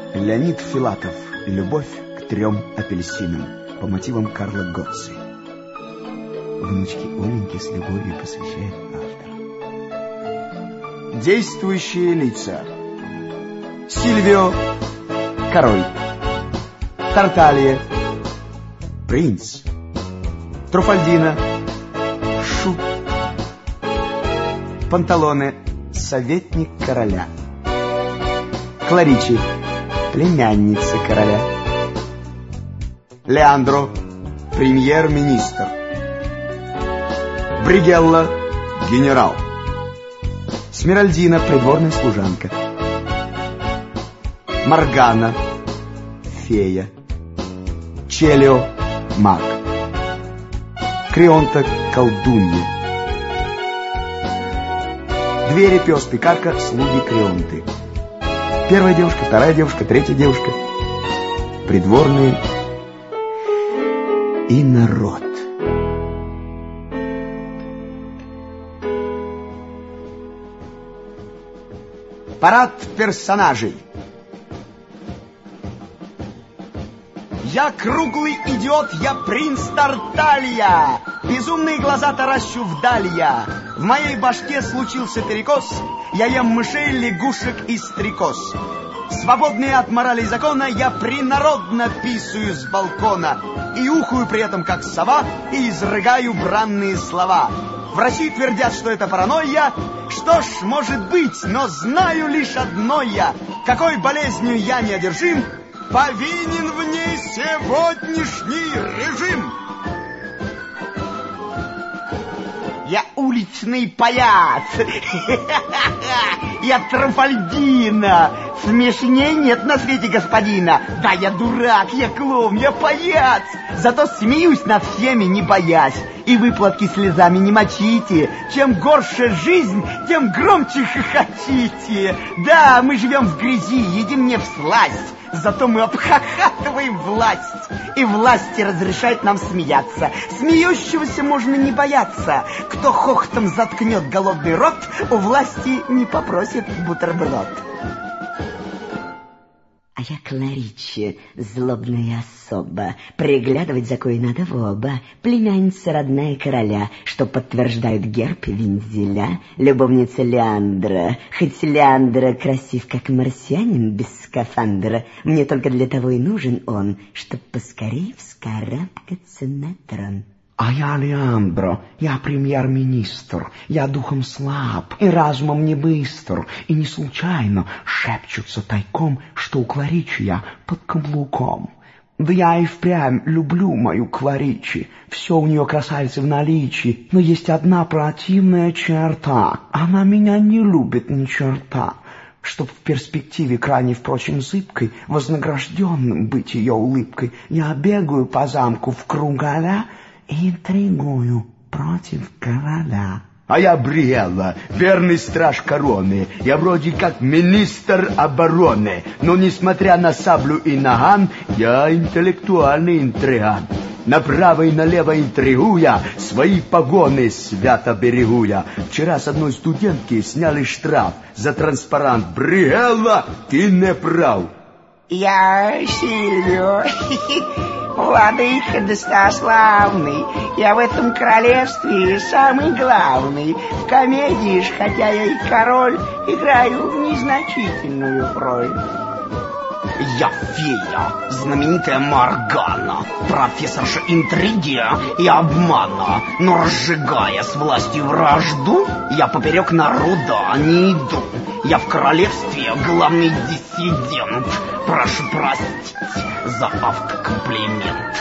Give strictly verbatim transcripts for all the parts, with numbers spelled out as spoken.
Леонид Филатов. Любовь к трем апельсинам по мотивам Карла Готци. Внучке Оленьке с любовью посвящает автор. Действующие лица. Сильвио — король. Тарталья — принц. Труфальдино — шут. Панталоне — советник короля. Кларичи — племянница короля. Леандро — премьер-министр. Бригелла — генерал. Смиральдина — придворная служанка. Моргана — фея. Челио — маг. Крионта — колдунья. Двери, пес, пекарка, слуги Крионты. Первая девушка, вторая девушка, третья девушка. Придворные и народ. Парад персонажей. Я круглый идиот, я принц Тарталья. Безумные глаза таращу вдаль я. В моей башке случился перекос. Я ем мышей, лягушек и стрекоз. Свободный от морали и закона, я принародно писаю с балкона. И ухую при этом, как сова, и изрыгаю бранные слова. В России твердят, что это паранойя. Что ж, может быть, но знаю лишь одно я. Какой болезнью я не одержим, повинен в ней сегодняшний режим. Я уличный паяц. Я Труфальдино. Смешней нет на свете господина. Да, я дурак, я клоун, я паяц. Зато смеюсь над всеми, не боясь. И выплатки слезами не мочите. Чем горше жизнь, тем громче хохотите. Да, мы живем в грязи, едим не всласть. Зато мы обхахатываем власть. И власти разрешает нам смеяться. Смеющегося можно не бояться. Кто хохотом заткнет голодный рот, у власти не попросит бутерброд. А я Кларичи, злобная особа. Приглядывать за кое надо в оба. Племянница родная короля, что подтверждают герб вензеля. Любовница Леандра. Хоть Леандра красив, как марсианин без скафандра, мне только для того и нужен он, чтоб поскорее вскарабкаться на трон. А я Леандро, я премьер-министр, я духом слаб и разумом не быстр, и не случайно шепчутся тайком, что у Кларичи я под каблуком. Да я и впрямь люблю мою Кларичи, все у нее красавицы в наличии, но есть одна противная черта, она меня не любит ни черта. Чтоб в перспективе крайне, впрочем, зыбкой, вознагражденным быть ее улыбкой, я бегаю по замку в кругаля и интригую против короля. А я Бригелла, верный страж короны. Я вроде как министр обороны, но, несмотря на саблю и наган, я интеллектуальный интриган. Направо и налево интригуя, свои погоны свято берегу я. Вчера с одной студентки сняли штраф за транспарант. Бригелла, ты не прав. Я Сильвио, владыка достославный. Я в этом королевстве самый главный. В комедии ж, хотя я и король, играю незначительную роль. Я фея, знаменитая Моргана, профессорша интриги и обмана. Но разжигая с властью вражду, я поперек народа не иду. Я в королевстве главный диссидент. Прошу простить за автокомплимент.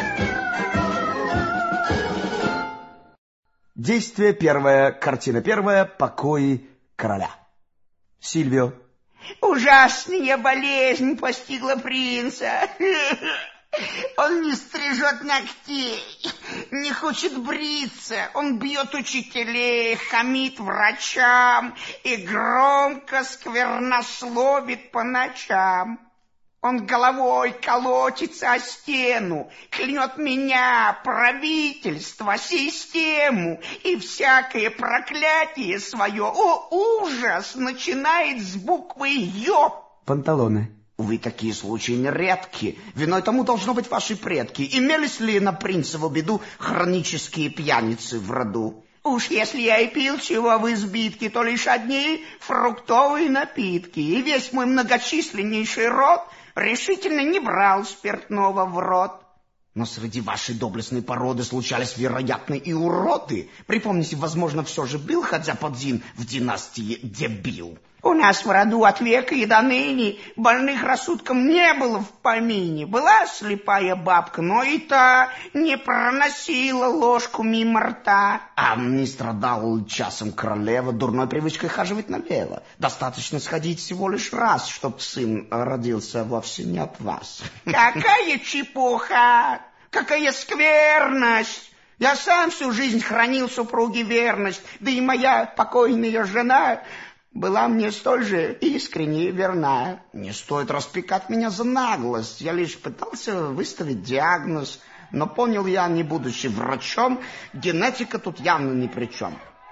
Действие первое, картина первая, покои короля. Сильвио. Ужасная болезнь постигла принца. Он не стрижет ногтей, не хочет бриться. Он бьет учителей, хамит врачам и громко сквернословит по ночам. Он головой колотится о стену, клянет меня, правительство, систему, и всякое проклятие свое, о ужас, начинает с буквы «Ё». Панталоне. Увы, такие случаи нередки. Виной тому должно быть ваши предки. Имелись ли на принцеву беду хронические пьяницы в роду? Уж если я и пил чего в избитке, то лишь одни фруктовые напитки. И весь мой многочисленнейший род решительно не брал спиртного в рот. Но среди вашей доблестной породы случались, вероятно, и уроды. Припомните, возможно, все же был хотя бы один в династии дебил. У нас в роду от века и до ныне больных рассудком не было в помине. Была слепая бабка, но и та не проносила ложку мимо рта. А не страдал часом королева дурной привычкой хаживать налево. Достаточно сходить всего лишь раз, чтоб сын родился вовсе не от вас. Какая чепуха! Какая скверность! Я сам всю жизнь хранил супруге верность, да и моя покойная жена была мне столь же искренне верна. Не стоит распекать меня за наглость. Я лишь пытался выставить диагноз, но понял я, не будучи врачом, генетика тут явно ни при чем.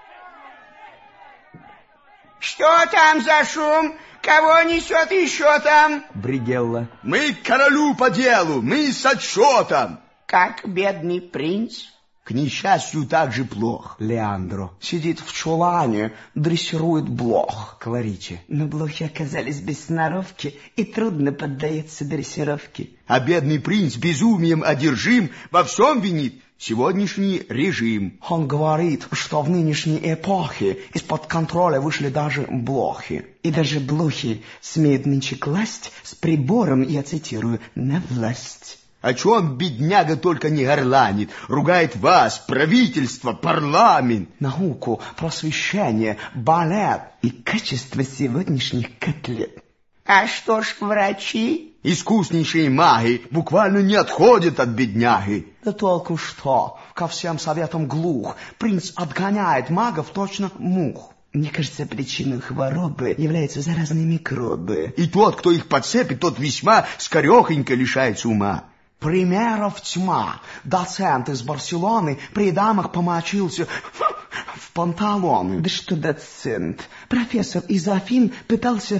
Что там за шум? Кого несет еще там? Бригелла. Мы к королю по делу, мы с отчетом. Как бедный принц? К несчастью, так же плох. Леандро. Сидит в чулане, дрессирует блох. Клариче. Но блохи оказались без сноровки и трудно поддаются дрессировке. А бедный принц безумием одержим во всем винит сегодняшний режим. Он говорит, что в нынешней эпохе из-под контроля вышли даже блохи. И даже блохи смеют нынче класть с прибором, я цитирую, на власть. О чем бедняга только не горланит, ругает вас, правительство, парламент. Науку, просвещение, балет и качество сегодняшних котлет. А что ж врачи? Искуснейшие маги буквально не отходят от бедняги. Да толку что, ко всем советам глух. Принц отгоняет магов точно мух. Мне кажется, причиной хворобы являются заразные микробы. И тот, кто их подцепит, тот весьма скорехонько лишается ума. Примеров тьма. Доцент из Барселоны при дамах помочился в панталоны. Да что доцент? Профессор из Афин пытался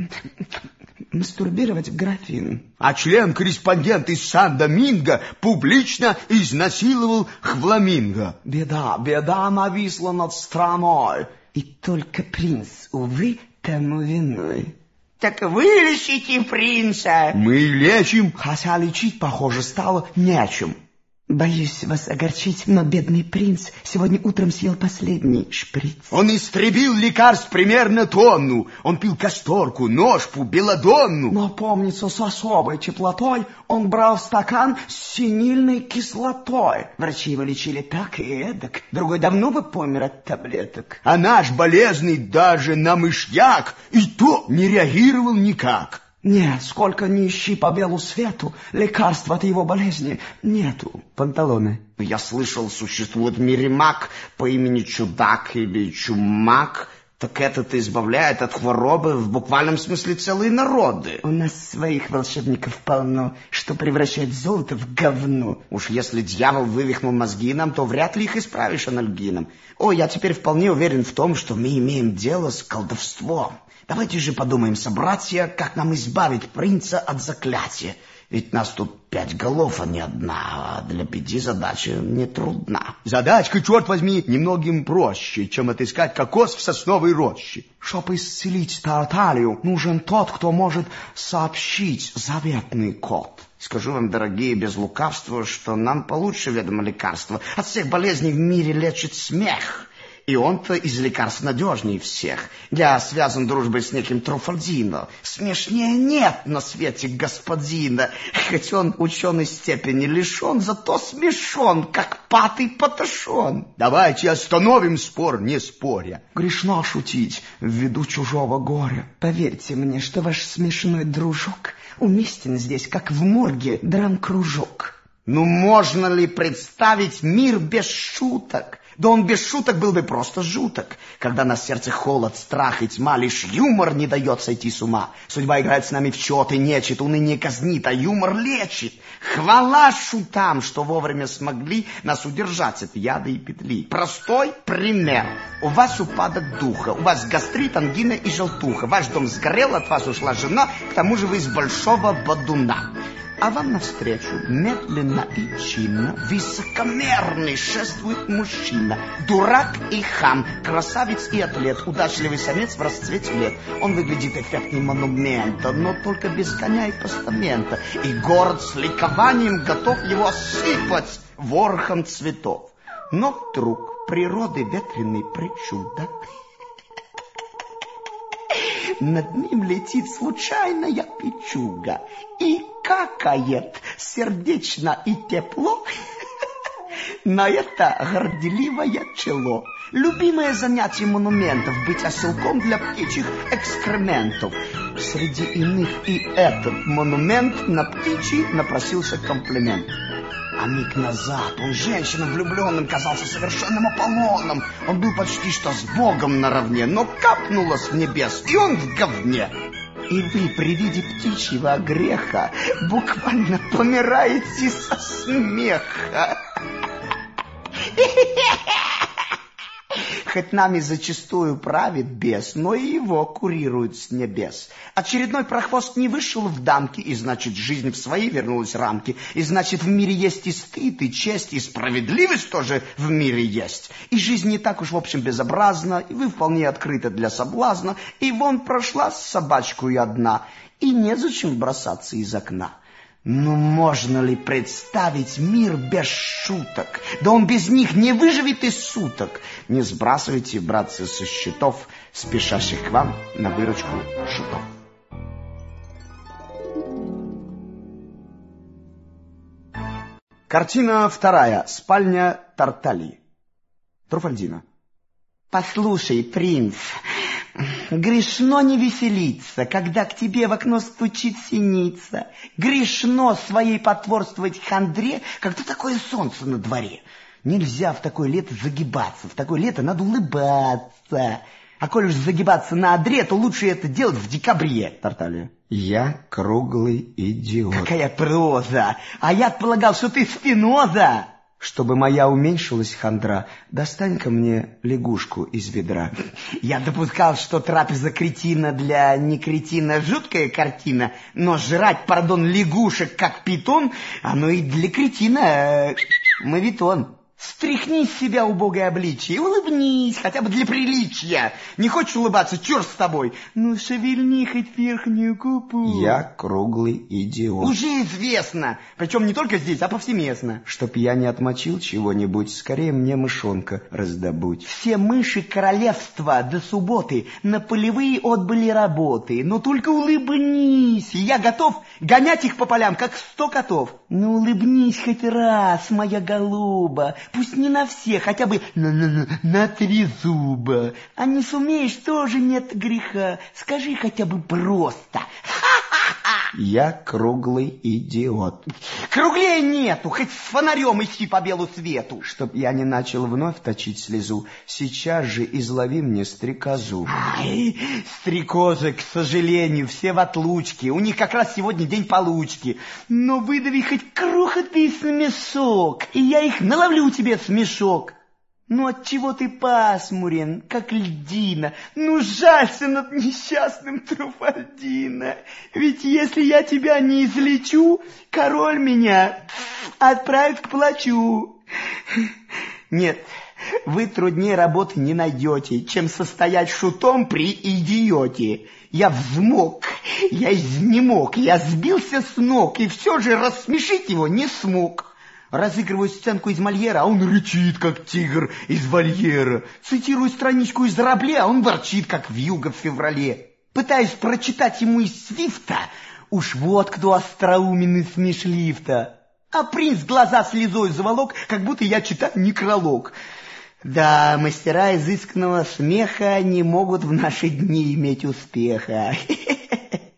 мастурбировать в графин. А член-корреспондент из Сан-Доминго публично изнасиловал хвламинго. Беда, беда нависла над страной. И только принц, увы, тому виной. Так вылечите принца. Мы лечим. Хотя лечить, похоже, стало нечем. Боюсь вас огорчить, но бедный принц сегодня утром съел последний шприц. Он истребил лекарств примерно тонну. Он пил касторку, ножпу, белладонну. Но, помнится, с особой теплотой он брал стакан с синильной кислотой. Врачи его лечили так и эдак. Другой давно бы помер от таблеток. А наш болезный даже на мышьяк и то не реагировал никак. Нет, сколько ни ищи по белу свету, лекарства от его болезни нету. Панталоны. Я слышал, существует в мире маг по имени Чудак или Чумак. Так этот избавляет от хворобы в буквальном смысле целые народы. У нас своих волшебников полно, что превращает золото в говно. Уж если дьявол вывихнул мозги нам, то вряд ли их исправишь анальгином. О, я теперь вполне уверен в том, что мы имеем дело с колдовством. Давайте же подумаем, собратья, как нам избавить принца от заклятия. Ведь нас тут пять голов, а не одна, а для пяти задача не трудна. Задачка, черт возьми, немногим проще, чем отыскать кокос в сосновой роще. Чтоб исцелить Тарталию, нужен тот, кто может сообщить заветный код. Скажу вам, дорогие, без лукавства, что нам получше ведомо лекарство. От всех болезней в мире лечит смех. И он-то из лекарств надежнее всех. Я связан дружбой с неким Труфальдино. Смешнее нет на свете господина. Хоть он ученой степени лишен, зато смешон, как патый паташон. Давайте остановим спор, не споря. Грешно шутить ввиду чужого горя. Поверьте мне, что ваш смешной дружок уместен здесь, как в морге драм-кружок. Ну можно ли представить мир без шуток? Да он без шуток был бы просто жуток. Когда на сердце холод, страх и тьма, лишь юмор не дает сойти с ума. Судьба играет с нами в чет и нечет, уныние казнит, а юмор лечит. Хвала шутам, что вовремя смогли нас удержать от яда и петли. Простой пример. У вас упадок духа, у вас гастрит, ангина и желтуха. Ваш дом сгорел, от вас ушла жена, к тому же вы из большого бодуна. А вам навстречу медленно и чинно высокомерный шествует мужчина. Дурак и хам, красавец и атлет, удачливый самец в расцвете лет. Он выглядит эффектнее монумента, но только без коня и постамента. И город с ликованием готов его осыпать ворохом цветов. Но вдруг природы ветреный причуда. Над ним летит случайная печуга и какает сердечно и тепло на это горделивое чело. Любимое занятие монументов — быть оселком для птичьих экскрементов. Среди иных и этот монумент на птичий напросился комплимент. А миг назад он женщинам влюбленным казался совершенным Аполлоном. Он был почти что с Богом наравне, но капнуло с небес, и он в говне. И вы при виде птичьего греха буквально помираете со смеха. Хоть нами зачастую правит бес, но и его курируют с небес. Очередной прохвост не вышел в дамки, и значит, жизнь в свои вернулась рамки. И значит, в мире есть и стыд, и честь, и справедливость тоже в мире есть. И жизнь не так уж, в общем, безобразна, и вы вполне открыты для соблазна. И вон прошла с собачкой одна, и незачем бросаться из окна. Ну, можно ли представить мир без шуток? Да он без них не выживет и суток. Не сбрасывайте, братцы, со счетов спешащих к вам на выручку шутов. Картина вторая. Спальня Тартальи. Труфальдино. Послушай, принц, грешно не веселиться, когда к тебе в окно стучит синица. Грешно своей потворствовать хандре, когда такое солнце на дворе. Нельзя в такое лето загибаться, в такое лето надо улыбаться. А коль уж загибаться на одре, то лучше это делать в декабре. Тарталья. Я круглый идиот. Какая проза! А я полагал, что ты Спиноза. Чтобы моя уменьшилась хандра, достань-ка мне лягушку из ведра. Я допускал, что трапеза кретина для некретина жуткая картина, но жрать, пардон, лягушек как питон, оно и для кретина э, мавитон. Стряхни с себя убогое обличие и улыбнись, хотя бы для приличия. Не хочешь улыбаться, черт с тобой. Ну, шевельни хоть верхнюю губу. Я круглый идиот. Уже известно, причем не только здесь, а повсеместно. Чтоб я не отмочил чего-нибудь, скорее мне мышонка раздобудь. Все мыши королевства до субботы на полевые отбыли работы. Но только улыбнись, и я готов гонять их по полям, как сто котов. Ну, улыбнись хоть раз, моя голуба. Пусть не на все, хотя бы на, на, на, на три зуба. А не сумеешь, тоже нет греха. Скажи хотя бы просто. Я круглый идиот. Круглее нету, хоть с фонарем идти по белу свету. Чтоб я не начал вновь точить слезу, сейчас же излови мне стрекозу. Ай, стрекозы, к сожалению, все в отлучке. У них как раз сегодня день получки. Но выдави хоть крохотный смешок, и я их наловлю тебе смешок. Ну отчего ты пасмурен, как льдина? Ну жалься над несчастным Труфальдино. Ведь если я тебя не излечу, король меня отправит к плачу. Нет, вы труднее работы не найдете, чем состоять шутом при идиоте. Я взмок, я изнемог, я сбился с ног, и все же рассмешить его не смог. Разыгрываю сценку из Мольера, а он рычит, как тигр из вольера. Цитирую страничку из Рабле, а он ворчит, как вьюга в феврале. Пытаюсь прочитать ему из Свифта, уж вот кто остроумен и смешлив-то. А принц глаза слезой заволок, как будто я читаю некролог. Да, мастера изысканного смеха не могут в наши дни иметь успеха.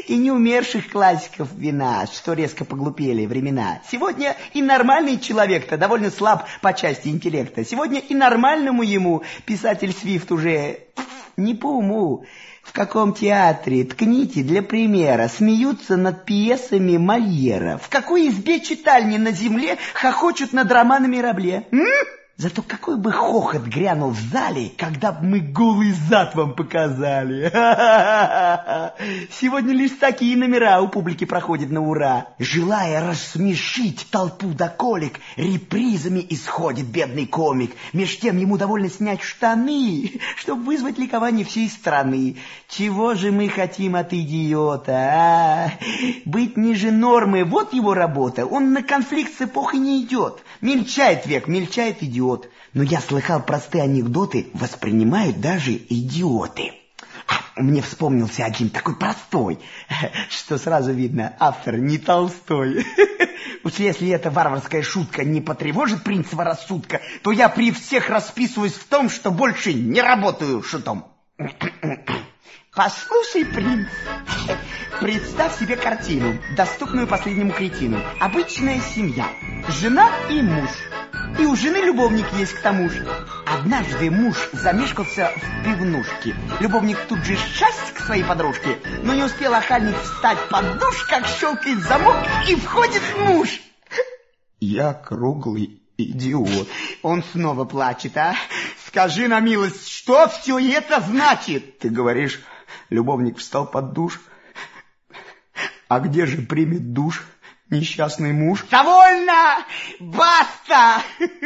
и не умерших классиков вина, что резко поглупели времена. Сегодня и нормальный человек-то довольно слаб по части интеллекта. Сегодня и нормальному ему писатель Свифт уже не по уму. В каком театре, ткните для примера, смеются над пьесами Мольера? В какой избе читальни на земле хохочут над романами Рабле? М? Зато какой бы хохот грянул в зале, когда бы мы голый зад вам показали. Сегодня лишь такие номера у публики проходят на ура. Желая рассмешить толпу до колик, репризами исходит бедный комик. Меж тем ему довольно снять штаны, чтобы вызвать ликование всей страны. Чего же мы хотим от идиота, а? Быть ниже нормы, вот его работа. Он на конфликт с эпохой не идет. Мельчает век, мельчает идиот. Но я слыхал, простые анекдоты воспринимают даже идиоты. Мне вспомнился один такой простой, что сразу видно, автор не Толстой. Уж если эта варварская шутка не потревожит принцева рассудка, то я при всех расписываюсь в том, что больше не работаю шутом. Послушай, принц, представь себе картину, доступную последнему кретину. Обычная семья, жена и муж. И у жены любовник есть к тому же. Однажды муж замешкался в пивнушке. Любовник тут же счастье к своей подружке, но не успел охальник встать под душ, как щелкает замок, и входит муж. Я круглый идиот. Он снова плачет, а? Скажи на милость, что все это значит? Ты говоришь, любовник встал под душ. А где же примет душ несчастный муж? Довольно! Баста!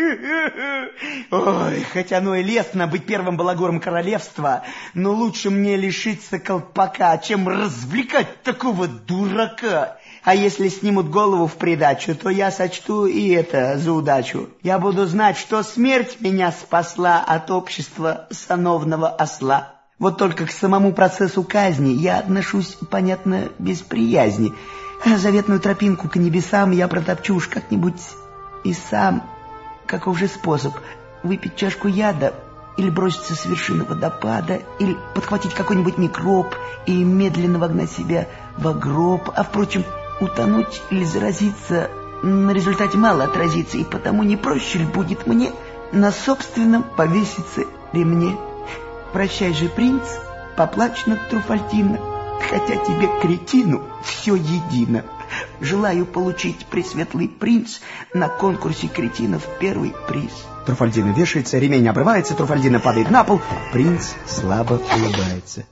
Ой, хоть оно и лестно быть первым балагуром королевства, но лучше мне лишиться колпака, чем развлекать такого дурака. А если снимут голову в придачу, то я сочту и это за удачу. Я буду знать, что смерть меня спасла от общества сановного осла. Вот только к самому процессу казни я отношусь, понятно, без приязни. Заветную тропинку к небесам я протопчу уж как-нибудь и сам. Каков же способ? Выпить чашку яда, или броситься с вершины водопада, или подхватить какой-нибудь микроб и медленно вогнать себя в гроб, а, впрочем, утонуть или заразиться на результате мало отразится, и потому не проще ли будет мне на собственном повеситься ремне? Прощай же, принц, поплачь над Труфальдино, хотя тебе, кретину, все едино. Желаю получить, пресветлый принц, на конкурсе кретинов первый приз. Труфальдино вешается, ремень обрывается, Труфальдино падает на пол, принц слабо улыбается.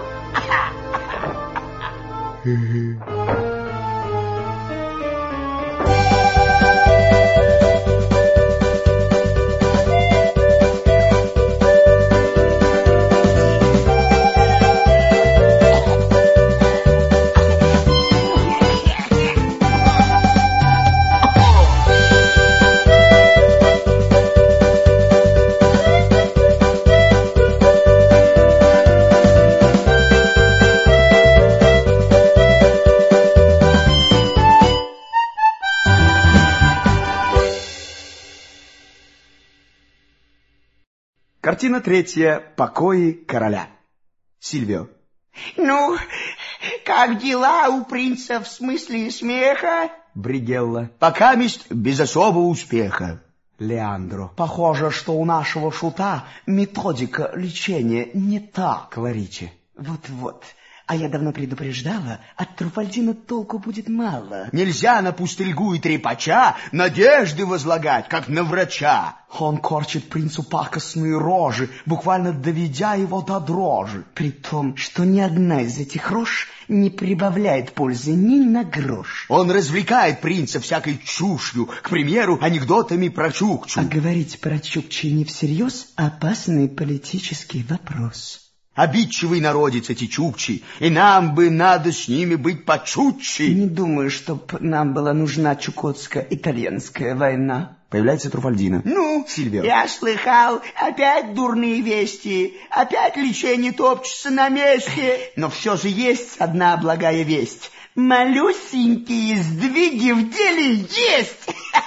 Картина третья. Покои короля. Сильвио. Ну, как дела у принца в смысле смеха? Бригелла. Пока месть без особого успеха. Леандро. Похоже, что у нашего шута методика лечения не та. Кларичи. Вот-вот. А я давно предупреждала, от Труфальдино толку будет мало. Нельзя на пустельгу и трепача надежды возлагать, как на врача. Он корчит принцу пакостные рожи, буквально доведя его до дрожи. При том, что ни одна из этих рож не прибавляет пользы ни на грош. Он развлекает принца всякой чушью, к примеру, анекдотами про Чукчу. А говорить про Чукчи не всерьез — опасный политический вопрос. Обидчивый народец эти чукчи, и нам бы надо с ними быть почутче. Не думаю, чтоб нам была нужна чукотско-итальянская война. Появляется Труфальдино. Ну, Сильвио. Я слыхал, опять дурные вести, опять лечение топчется на месте. Но все же есть одна благая весть. Малюсенькие сдвиги в деле есть.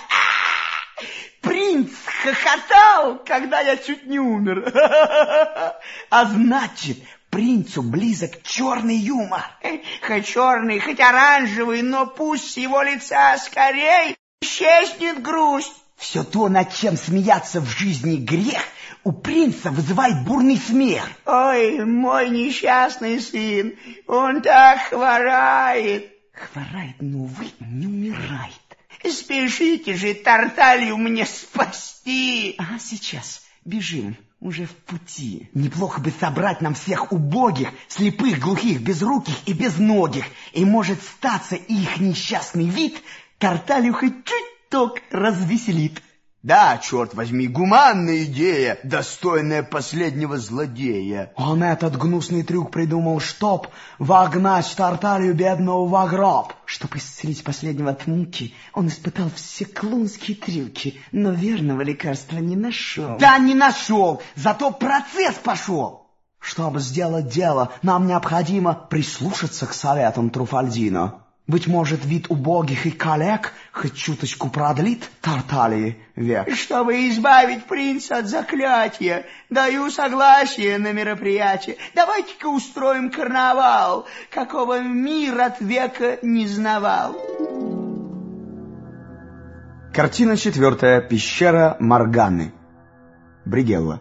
Принц хохотал, когда я чуть не умер. А значит, принцу близок черный юмор. Хоть черный, хоть оранжевый, но пусть с его лица скорей исчезнет грусть. Все то, над чем смеяться в жизни грех, у принца вызывает бурный смех. Ой, мой несчастный сын, он так хворает. Хворает, но, увы, не умирает. Спешите же Тарталью мне спасти. А сейчас бежим, уже в пути. Неплохо бы собрать нам всех убогих, слепых, глухих, безруких и безногих. И может статься их несчастный вид Тарталью хоть чуть-чуть развеселит. Да, черт возьми, гуманная идея, достойная последнего злодея. Он этот гнусный трюк придумал, чтоб вогнать Тарталью бедного во гроб. Чтоб исцелить последнего от муки, он испытал все клоунские трюки, но верного лекарства не нашел. Да, не нашел, зато процесс пошел. Чтобы сделать дело, нам необходимо прислушаться к советам Труфальдино. Быть может, вид убогих и коллег хоть чуточку продлит Тарталии век. Чтобы избавить принца от заклятия, даю согласие на мероприятие. Давайте-ка устроим карнавал, какого мир от века не знавал. Картина четвертая. Пещера Морганы. Бригелла.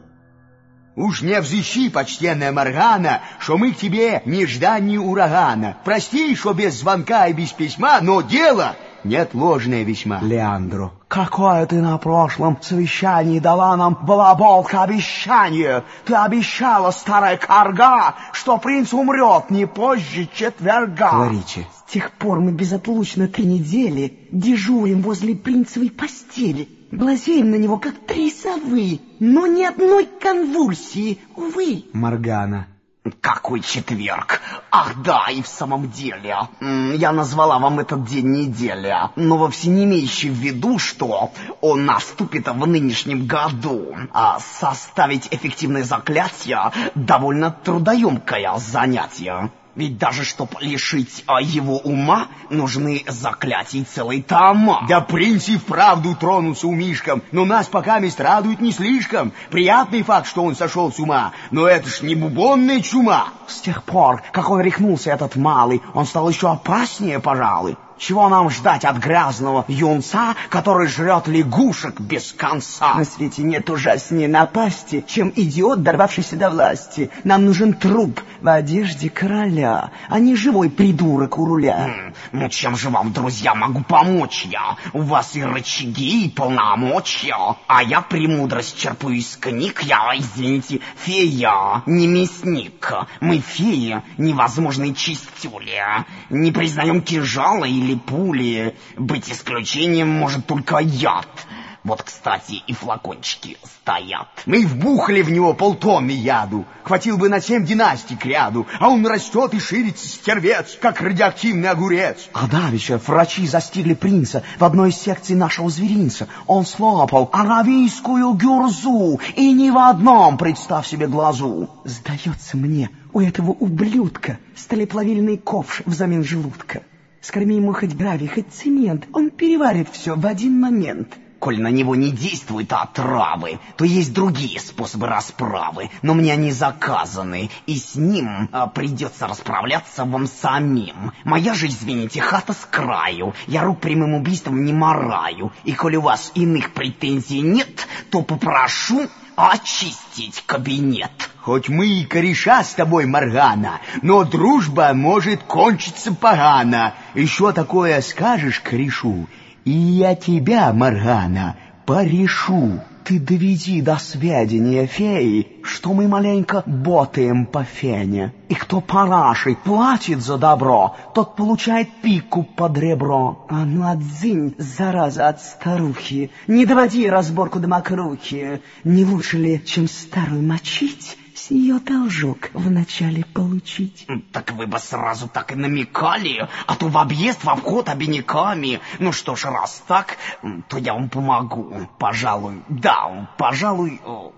Уж не взыщи, почтенная Моргана, что мы к тебе нежданнее урагана. Прости, что без звонка и без письма, но дело неотложное весьма. Леандро, какое ты на прошлом совещании дала нам балаболка обещание. Ты обещала, старая карга, что принц умрет не позже четверга. Говорите. С тех пор мы безотлучно три недели дежурим возле принцевой постели. Глазеем на него, как три совы, но ни одной конвульсии, увы. Моргана. Какой четверг? Ах да, и в самом деле. Я назвала вам этот день неделя, но вовсе не имеющий в виду, что он наступит в нынешнем году. А составить эффективное заклятие довольно трудоемкое занятие. Ведь даже чтоб лишить а, его ума, нужны заклятия целые тома. Да принц и вправду тронулся умишком, но нас пока мест радует не слишком. Приятный факт, что он сошел с ума, но это ж не бубонная чума. С тех пор, как он рехнулся, этот малый, он стал еще опаснее, пожалуй. Чего нам ждать от грязного юнца, который жрет лягушек без конца? На свете нет ужаснее напасти, чем идиот, дорвавшийся до власти. Нам нужен труп в одежде короля, а не живой придурок у руля. М, ну чем же вам, друзья, могу помочь я? У вас и рычаги, и полномочия, а я премудрость черпаю из книг. Я, извините, фея, не мясник. Мы феи, невозможные чистюли. Не признаем кинжала и или пули. Быть исключением может только яд. Вот, кстати, и флакончики стоят. Мы вбухали в него полтонны яду. Хватил бы на семь династий к ряду, а он растет и ширится, стервец, как радиоактивный огурец. А давеча врачи застигли принца в одной из секций нашего зверинца. Он слопал аравийскую гюрзу, и ни в одном, представь себе, глазу. Сдается мне, у этого ублюдка сталеплавильный ковш взамен желудка. Скорми ему хоть гравий, хоть цемент, он переварит все в один момент. Коль на него не действуют отравы, то есть другие способы расправы, но мне они заказаны, и с ним а, придется расправляться вам самим. Моя же, извините, хата с краю, я рук прямым убийством не мараю, и коль у вас иных претензий нет, то попрошу очистить кабинет. Хоть мы и кореша с тобой, Моргана, но дружба может кончиться погано. Еще такое скажешь корешу, и я тебя, Моргана, порешу. Ты доведи до сведения феи, что мы маленько ботаем по фене. И кто парашей платит за добро, тот получает пику под ребро. А ну отзынь, зараза от старухи, не доводи разборку до мокрухи. Не лучше ли, чем старую мочить, с нее должок вначале получить? Так вы бы сразу так и намекали, а то в объезд, в обход обиняками. Ну что ж, раз так, то я вам помогу. Пожалуй, да, пожалуй...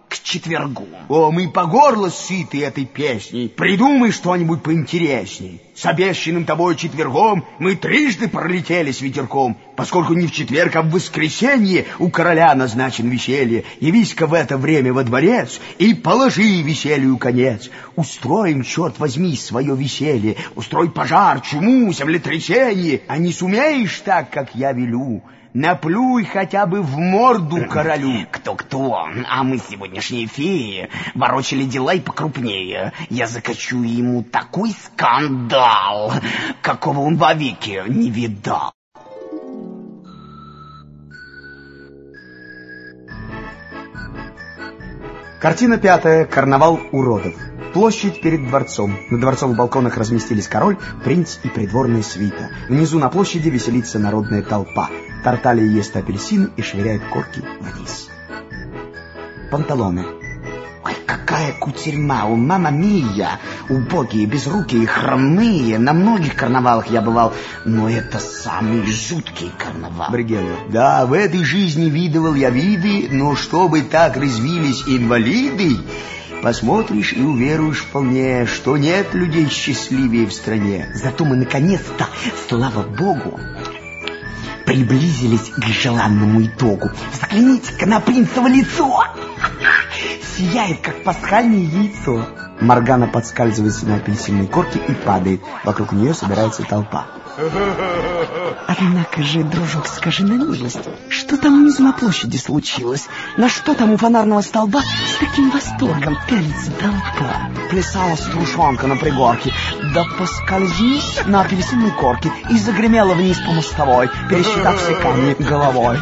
к четвергу. О, мы по горло сыты этой песней. Придумай что-нибудь поинтересней. С обещанным тобой четвергом мы трижды пролетели с ветерком. Поскольку не в четверг, а в воскресенье у короля назначен веселье. Явись-ка в это время во дворец и положи веселью конец. Устроим, черт возьми, свое веселье. Устрой пожар, чуму, землетрясение. А не сумеешь так, как я велю, наплюй хотя бы в морду королю. Кто-кто, а мы сегодняшние феи ворочали дела и покрупнее. Я закачу ему такой скандал, какого он вовеки не видал. Картина пятая. Карнавал уродов. Площадь перед дворцом. На дворцовых балконах разместились король, принц и придворная свита. Внизу на площади веселится народная толпа. Тарталья ест апельсины и швыряет корки вниз. Панталоне. Ой, какая кутерьма, у мама мия, убогие, безрукие, хромые. На многих карнавалах я бывал, но это самый жуткий карнавал. Бригелла. Да, в этой жизни видывал я виды, но чтобы так резвились инвалиды, посмотришь и уверуешь вполне, что нет людей счастливее в стране. Зато мы наконец-то, слава богу, приблизились к желанному итогу. Взгляните-ка на принцево лицо. Сияет, как пасхальное яйцо. Моргана подскальзывается на апельсинной корке и падает. Вокруг нее собирается толпа. Однако же, дружок, скажи на милость, что там внизу на площади случилось? На что там у фонарного столба с таким восторгом пялится толпа? Плясала старушонка на пригорке, да поскользнись на апельсинной корке и загремела вниз по мостовой, пересчитав все камни головой.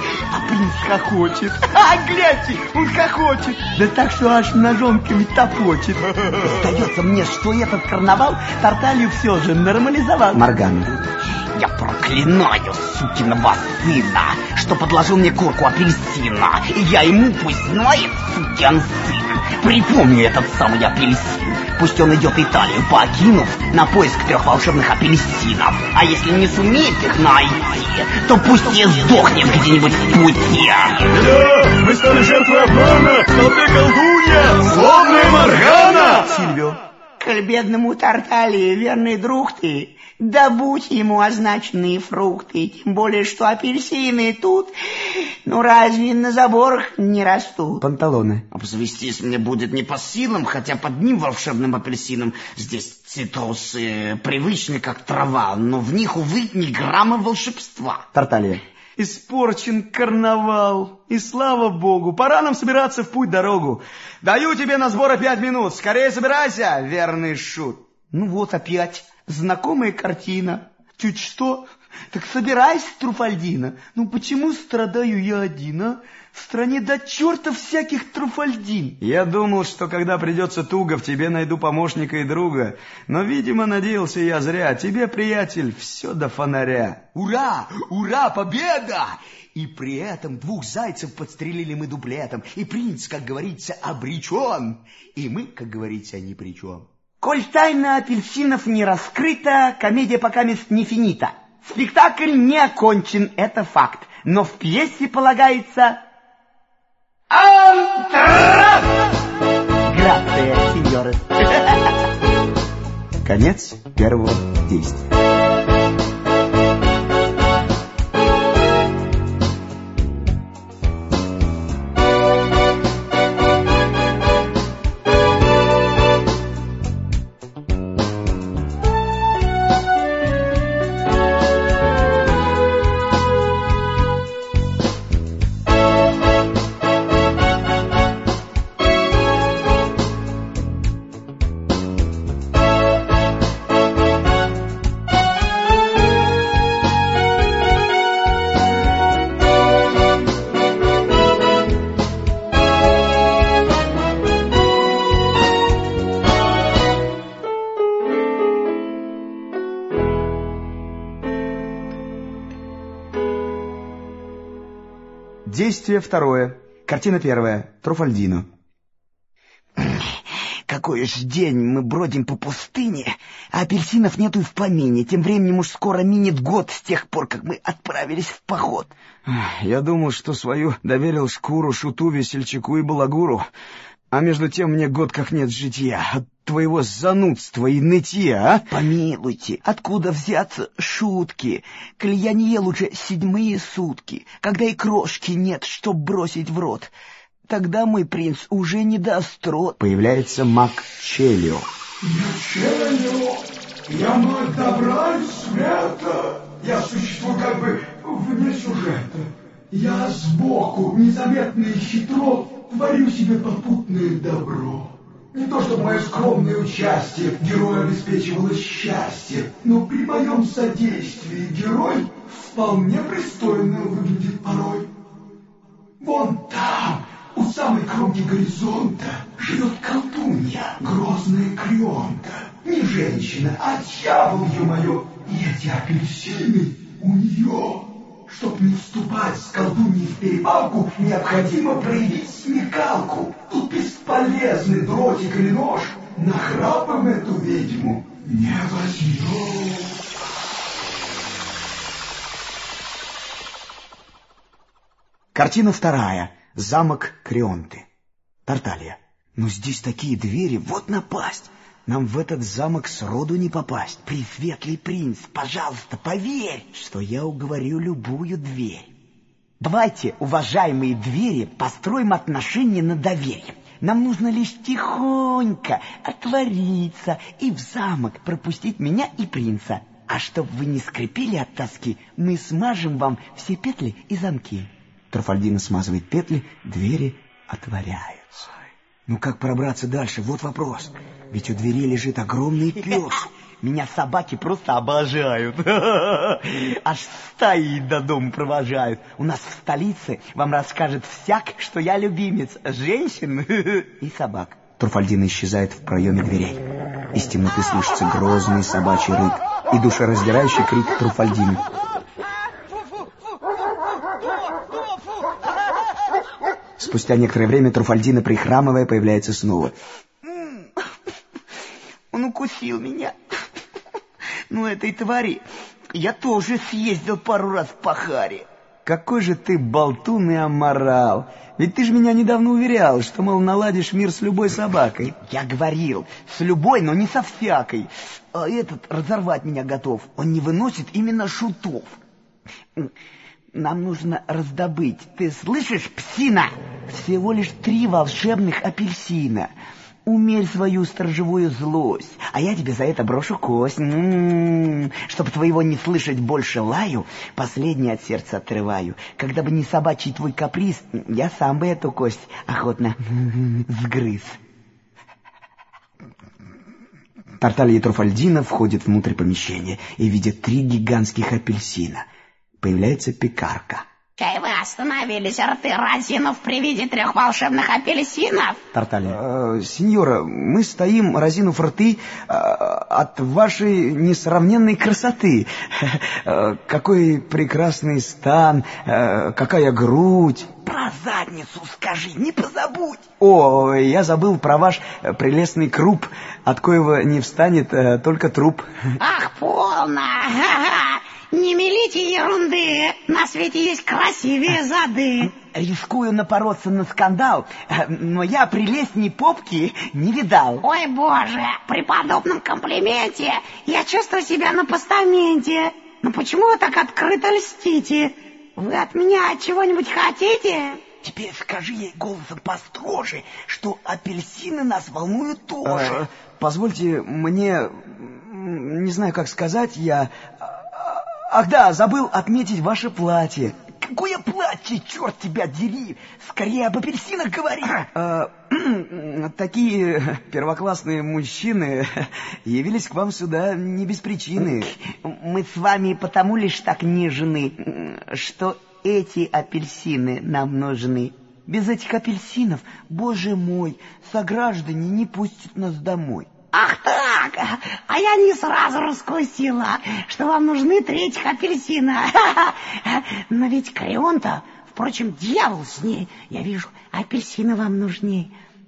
А принц хохочет. А, гляньте, он хохочет. Да так, что аж ножонками топочет. Сдается мне, что этот карнавал Тарталью все же нормализовал. Моргана. Я проклинаю сукиного сына, что подложил мне корку апельсина, и я ему, пусть знает, сукин сын, припомню этот самый апельсин. Пусть он идет Италию, покинув, на поиск трех волшебных апельсинов. А если не сумеет их найти, то пусть и сдохнет где-нибудь в пути. Беда! Мы стали жертвой обмана! В толпе колдунья! Злобная Моргана! Сильвио. Коль бедному Тарталье верный друг ты, добудь ему означенные фрукты, тем более, что апельсины тут, ну разве на заборах не растут? Панталоне. Обзавестись мне будет не по силам, хотя под одним волшебным апельсином здесь цитрусы привычны, как трава, но в них, увы, ни грамма волшебства. Тарталья. Испорчен карнавал, и слава богу, пора нам собираться в путь-дорогу. Даю тебе на сбор пять минут, скорее собирайся, верный шут. Ну вот опять знакомая картина. Чуть что, так собирайся, Труфальдина. Ну почему страдаю я один, а? В стране до черта всяких Труфальдин. Я думал, что когда придется туго, в тебе найду помощника и друга. Но, видимо, надеялся я зря. Тебе, приятель, все до фонаря. Ура! Ура! Победа! И при этом двух зайцев подстрелили мы дуплетом. И принц, как говорится, обречен. И мы, как говорится, ни при чем. Коль тайна апельсинов не раскрыта, комедия пока мест не финита. Спектакль не окончен, это факт. Но в пьесе полагается... Антракт! Грация, сеньоры. Конец первого действия. Действие второе. Картина первая. Труфальдино. такой уж день, мы бродим по пустыне, а апельсинов нету и в помине. Тем временем уж скоро минет год с тех пор, как мы отправились в поход. Я думал, что свою доверил шкуру шуту, весельчаку и балагуру. А между тем мне год как нет житья от твоего занудства и нытья, а? Помилуйте, откуда взяться шутки? Коль я не ел уже седьмые сутки, когда и крошки нет, чтоб бросить в рот. Тогда мой принц уже не до острот. Появляется маг Челио. Я Челио, я маг добра и света. Я существую как бы вне сюжета. Я сбоку, незаметно и хитро, творю себе попутное добро. Не то чтобы мое скромное участие герою обеспечивало счастье, но при моем содействии герой вполне пристойно выглядит порой. Вон там, у самой кромки горизонта, живет колдунья, грозная Крионта. Не женщина, а дьявол, ё-моё, и эти апельсины у нее. Чтоб не вступать с колдуньей в перепалку, необходимо проявить смекалку. Тут бесполезный дротик или нож, нахрапом эту ведьму не возьмешь. Картина вторая. Замок Крионты. Тарталья. Но здесь такие двери, вот напасть. Нам в этот замок сроду не попасть. Пресветлый принц, пожалуйста, поверь, что я уговорю любую дверь. Давайте, уважаемые двери, построим отношения на доверие. Нам нужно лишь тихонько отвориться и в замок пропустить меня и принца. А чтоб вы не скрипели от тоски, мы смажем вам все петли и замки. Труфальдино смазывает петли, двери отворяются. Ну как пробраться дальше? Вот вопрос. Ведь у двери лежит огромный пес. Меня собаки просто обожают. Аж стаи до дома провожают. У нас в столице вам расскажет всяк, что я любимец женщин и собак. Труфальдино исчезает в проеме дверей. Из темноты слышится грозный собачий рык и душераздирающий крик Труфальдино. Спустя некоторое время Труфальдино, прихрамывая, появляется снова. Он укусил меня. Ну, этой твари я тоже съездил пару раз по харе. Какой же ты болтун и аморал. Ведь ты же меня недавно уверял, что, мол, наладишь мир с любой собакой. Я говорил, с любой, но не со всякой. А этот разорвать меня готов. Он не выносит именно шутов. Нам нужно раздобыть, ты слышишь, псина? Всего лишь три волшебных апельсина. Умерь свою сторожевую злость, а я тебе за это брошу кость. М-м-м. Чтобы твоего не слышать больше лаю, последний от сердца отрываю. Когда бы не собачий твой каприз, я сам бы эту кость охотно сгрыз. Тарталья и Труфальдино входят внутрь помещения и видят три гигантских апельсина. Появляется пекарка. Чай вы остановились, рты разинув при виде трех волшебных апельсинов? Тарталья. Э, сеньора, мы стоим, разинув рты, э, от вашей несравненной красоты. Э, какой прекрасный стан, э, какая грудь. Про задницу скажи, не позабудь. О, я забыл про ваш прелестный круп, от коего не встанет э, только труп. Ах, полно! Не мелите ерунды, на свете есть красивее зады. Рискую напороться на скандал, но я прелестней попки не видал. Ой, боже, при подобном комплименте я чувствую себя на постаменте. Но почему вы так открыто льстите? Вы от меня чего-нибудь хотите? Теперь скажи ей голосом построже, что апельсины нас волнуют тоже. А, позвольте мне, не знаю, как сказать, я... Ах да, забыл отметить ваше платье. Какое платье, черт тебя дери! Скорее об апельсинах говори. А, такие первоклассные мужчины явились к вам сюда не без причины. Мы с вами потому лишь так нежны, что эти апельсины нам нужны. Без этих апельсинов, боже мой, сограждане не пустят нас домой. Ах так, а я не сразу раскусила, что вам нужны три этих апельсина. Но ведь Крионта, впрочем, дьявол с ней. Я вижу, апельсины вам нужней.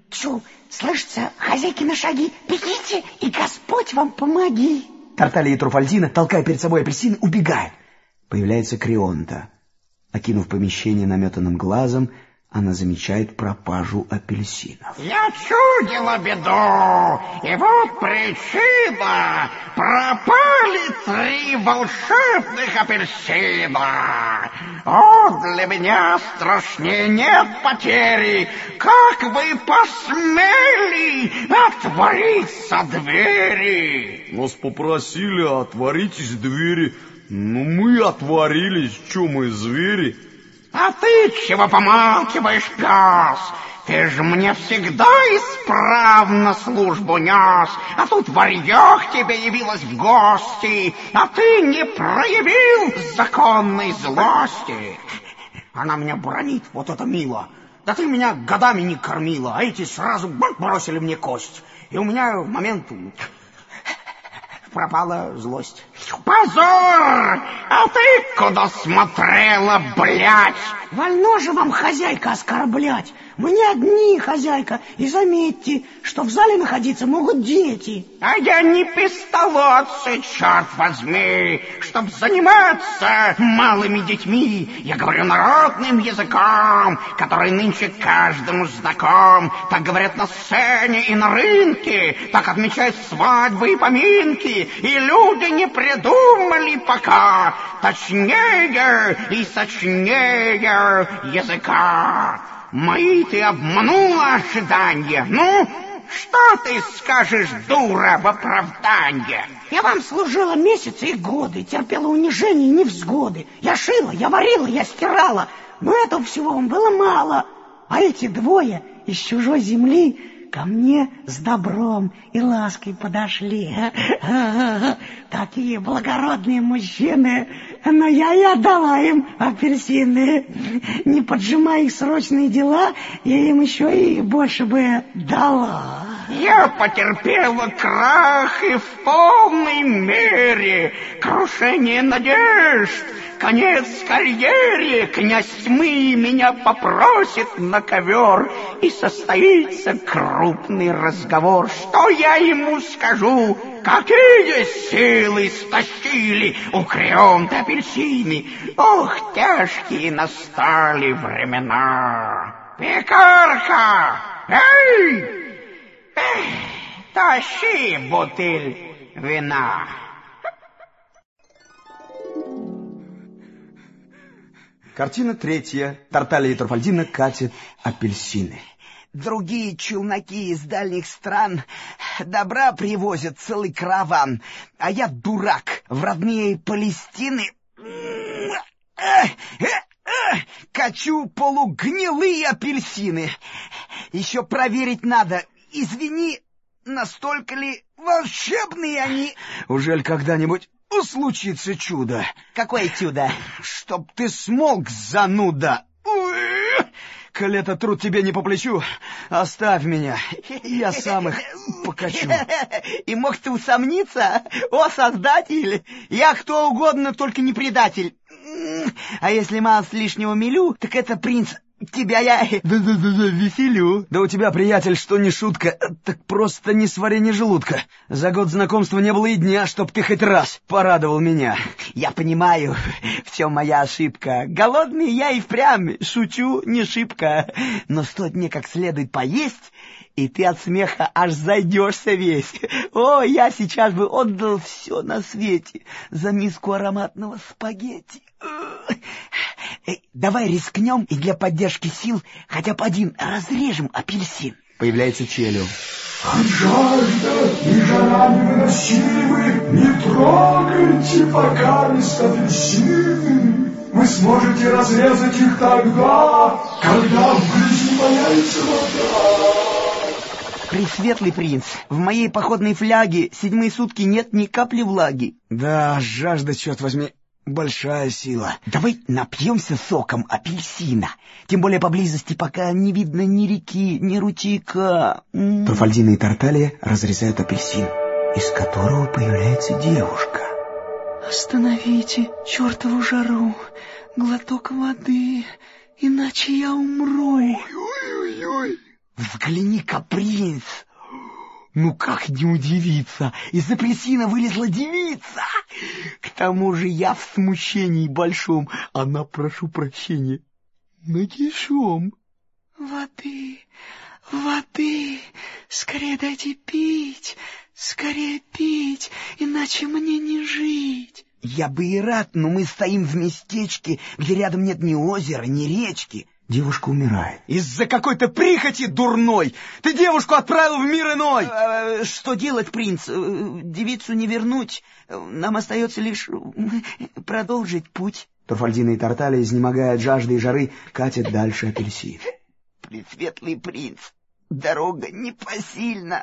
Чу, слышится хозяйкины шаги. Бегите, и Господь вам помоги. Тарталья и Труфальдина, толкая перед собой апельсины, убегают. Появляется Крионта. Окинув помещение наметанным глазом, она замечает пропажу апельсинов. Я чудила беду, и вот причина. Пропали три волшебных апельсина. О, для меня страшнее нет потери. Как вы посмели отвориться двери? Нас попросили, отворитесь двери. Ну, мы отворились, что мы, звери? А ты чего помалкиваешь, пес? Ты же мне всегда исправно службу нес, а тут варьё к тебе явилась в гости, а ты не проявил законной злости. Она меня бронит, вот это мило. Да ты меня годами не кормила, а эти сразу бросили мне кость. И у меня в момент пропала злость. Позор! А ты куда смотрела, блядь? Вольно же вам, хозяйка, оскорблять. Мы не одни, хозяйка. И заметьте, что в зале находиться могут дети. А я не пистолотцы, черт возьми, чтоб заниматься малыми детьми. Я говорю народным языком, который нынче каждому знаком. Так говорят на сцене и на рынке, так отмечают свадьбы и поминки. И люди не придумали пока точнее и сочнее языка. Мои ты обманула ожидания. Ну, что ты скажешь, дура, в оправдание? Я вам служила месяцы и годы, терпела унижения и невзгоды. Я шила, я варила, я стирала, но этого всего вам было мало. А эти двое из чужой земли ко мне с добром и лаской подошли. Такие благородные мужчины, но я и отдала им апельсины. Не поджимая их срочные дела, я им еще и больше бы дала. Я потерпела крах и в полной мере, крушение надежд, конец карьере. Князь тьмы меня попросит на ковер, и состоится крупный разговор. Что я ему скажу? Какие силы стащили у Крионты апельсины? Ох, тяжкие настали времена. Пекарка! Эй! Эх, тащи бутыль вина. Картина третья. Тарталья и Труфальдина катят апельсины. Другие челноки из дальних стран добра привозят целый караван, а я, дурак, в родные Палестины качу полугнилые апельсины. Еще проверить надо. Извини, настолько ли волшебные они? Ужель когда-нибудь случится чудо? Какое чудо? Чтоб ты смолк, зануда. Коль это труд тебе не по плечу, оставь меня, я сам их покачу. И мог ты усомниться, о, Создатель, я кто угодно, только не предатель. А если мало с лишнего милю, так это, принц, тебя я веселю. Да у тебя, приятель, что не шутка, так просто не сварение желудка. За год знакомства не было и дня, чтоб ты хоть раз порадовал меня. Я понимаю, в чем моя ошибка. Голодный я и впрямь, шучу, не шибко. Но стоит мне как следует поесть, и ты от смеха аж зайдешься весь. О, я сейчас бы отдал все на свете за миску ароматного спагетти. Эй, давай рискнем и для поддержки сил хотя бы один разрежем апельсин. Появляется Челю. От жажда и жара невыносимы, не трогайте пока мест апельсины. Вы сможете разрезать их тогда, когда в грязи появится вода. Пресветлый принц, в моей походной фляге седьмые сутки нет ни капли влаги. Да, жажда, черт возьми, большая сила. Давай напьемся соком апельсина. Тем более поблизости пока не видно ни реки, ни ручейка. М-м. Труфальдина и Тарталья разрезают апельсин, из которого появляется девушка. Остановите чертову жару, глоток воды, иначе я умру. Ой-ой-ой. Взгляни-ка, принц! Ну как не удивиться, из апельсина вылезла девица! К тому же я в смущении большом, она, прошу прощения, нагишом. Воды, воды, скорее дайте пить, скорее пить, иначе мне не жить. Я бы и рад, но мы стоим в местечке, где рядом нет ни озера, ни речки. Девушка умирает. Из-за какой-то прихоти дурной! Ты девушку отправил в мир иной! А, что делать, принц? Девицу не вернуть. Нам остается лишь продолжить путь. Труфальдина и Тарталья, изнемогая от жажды и жары, катят дальше апельсин. Пресветлый принц, дорога непосильна.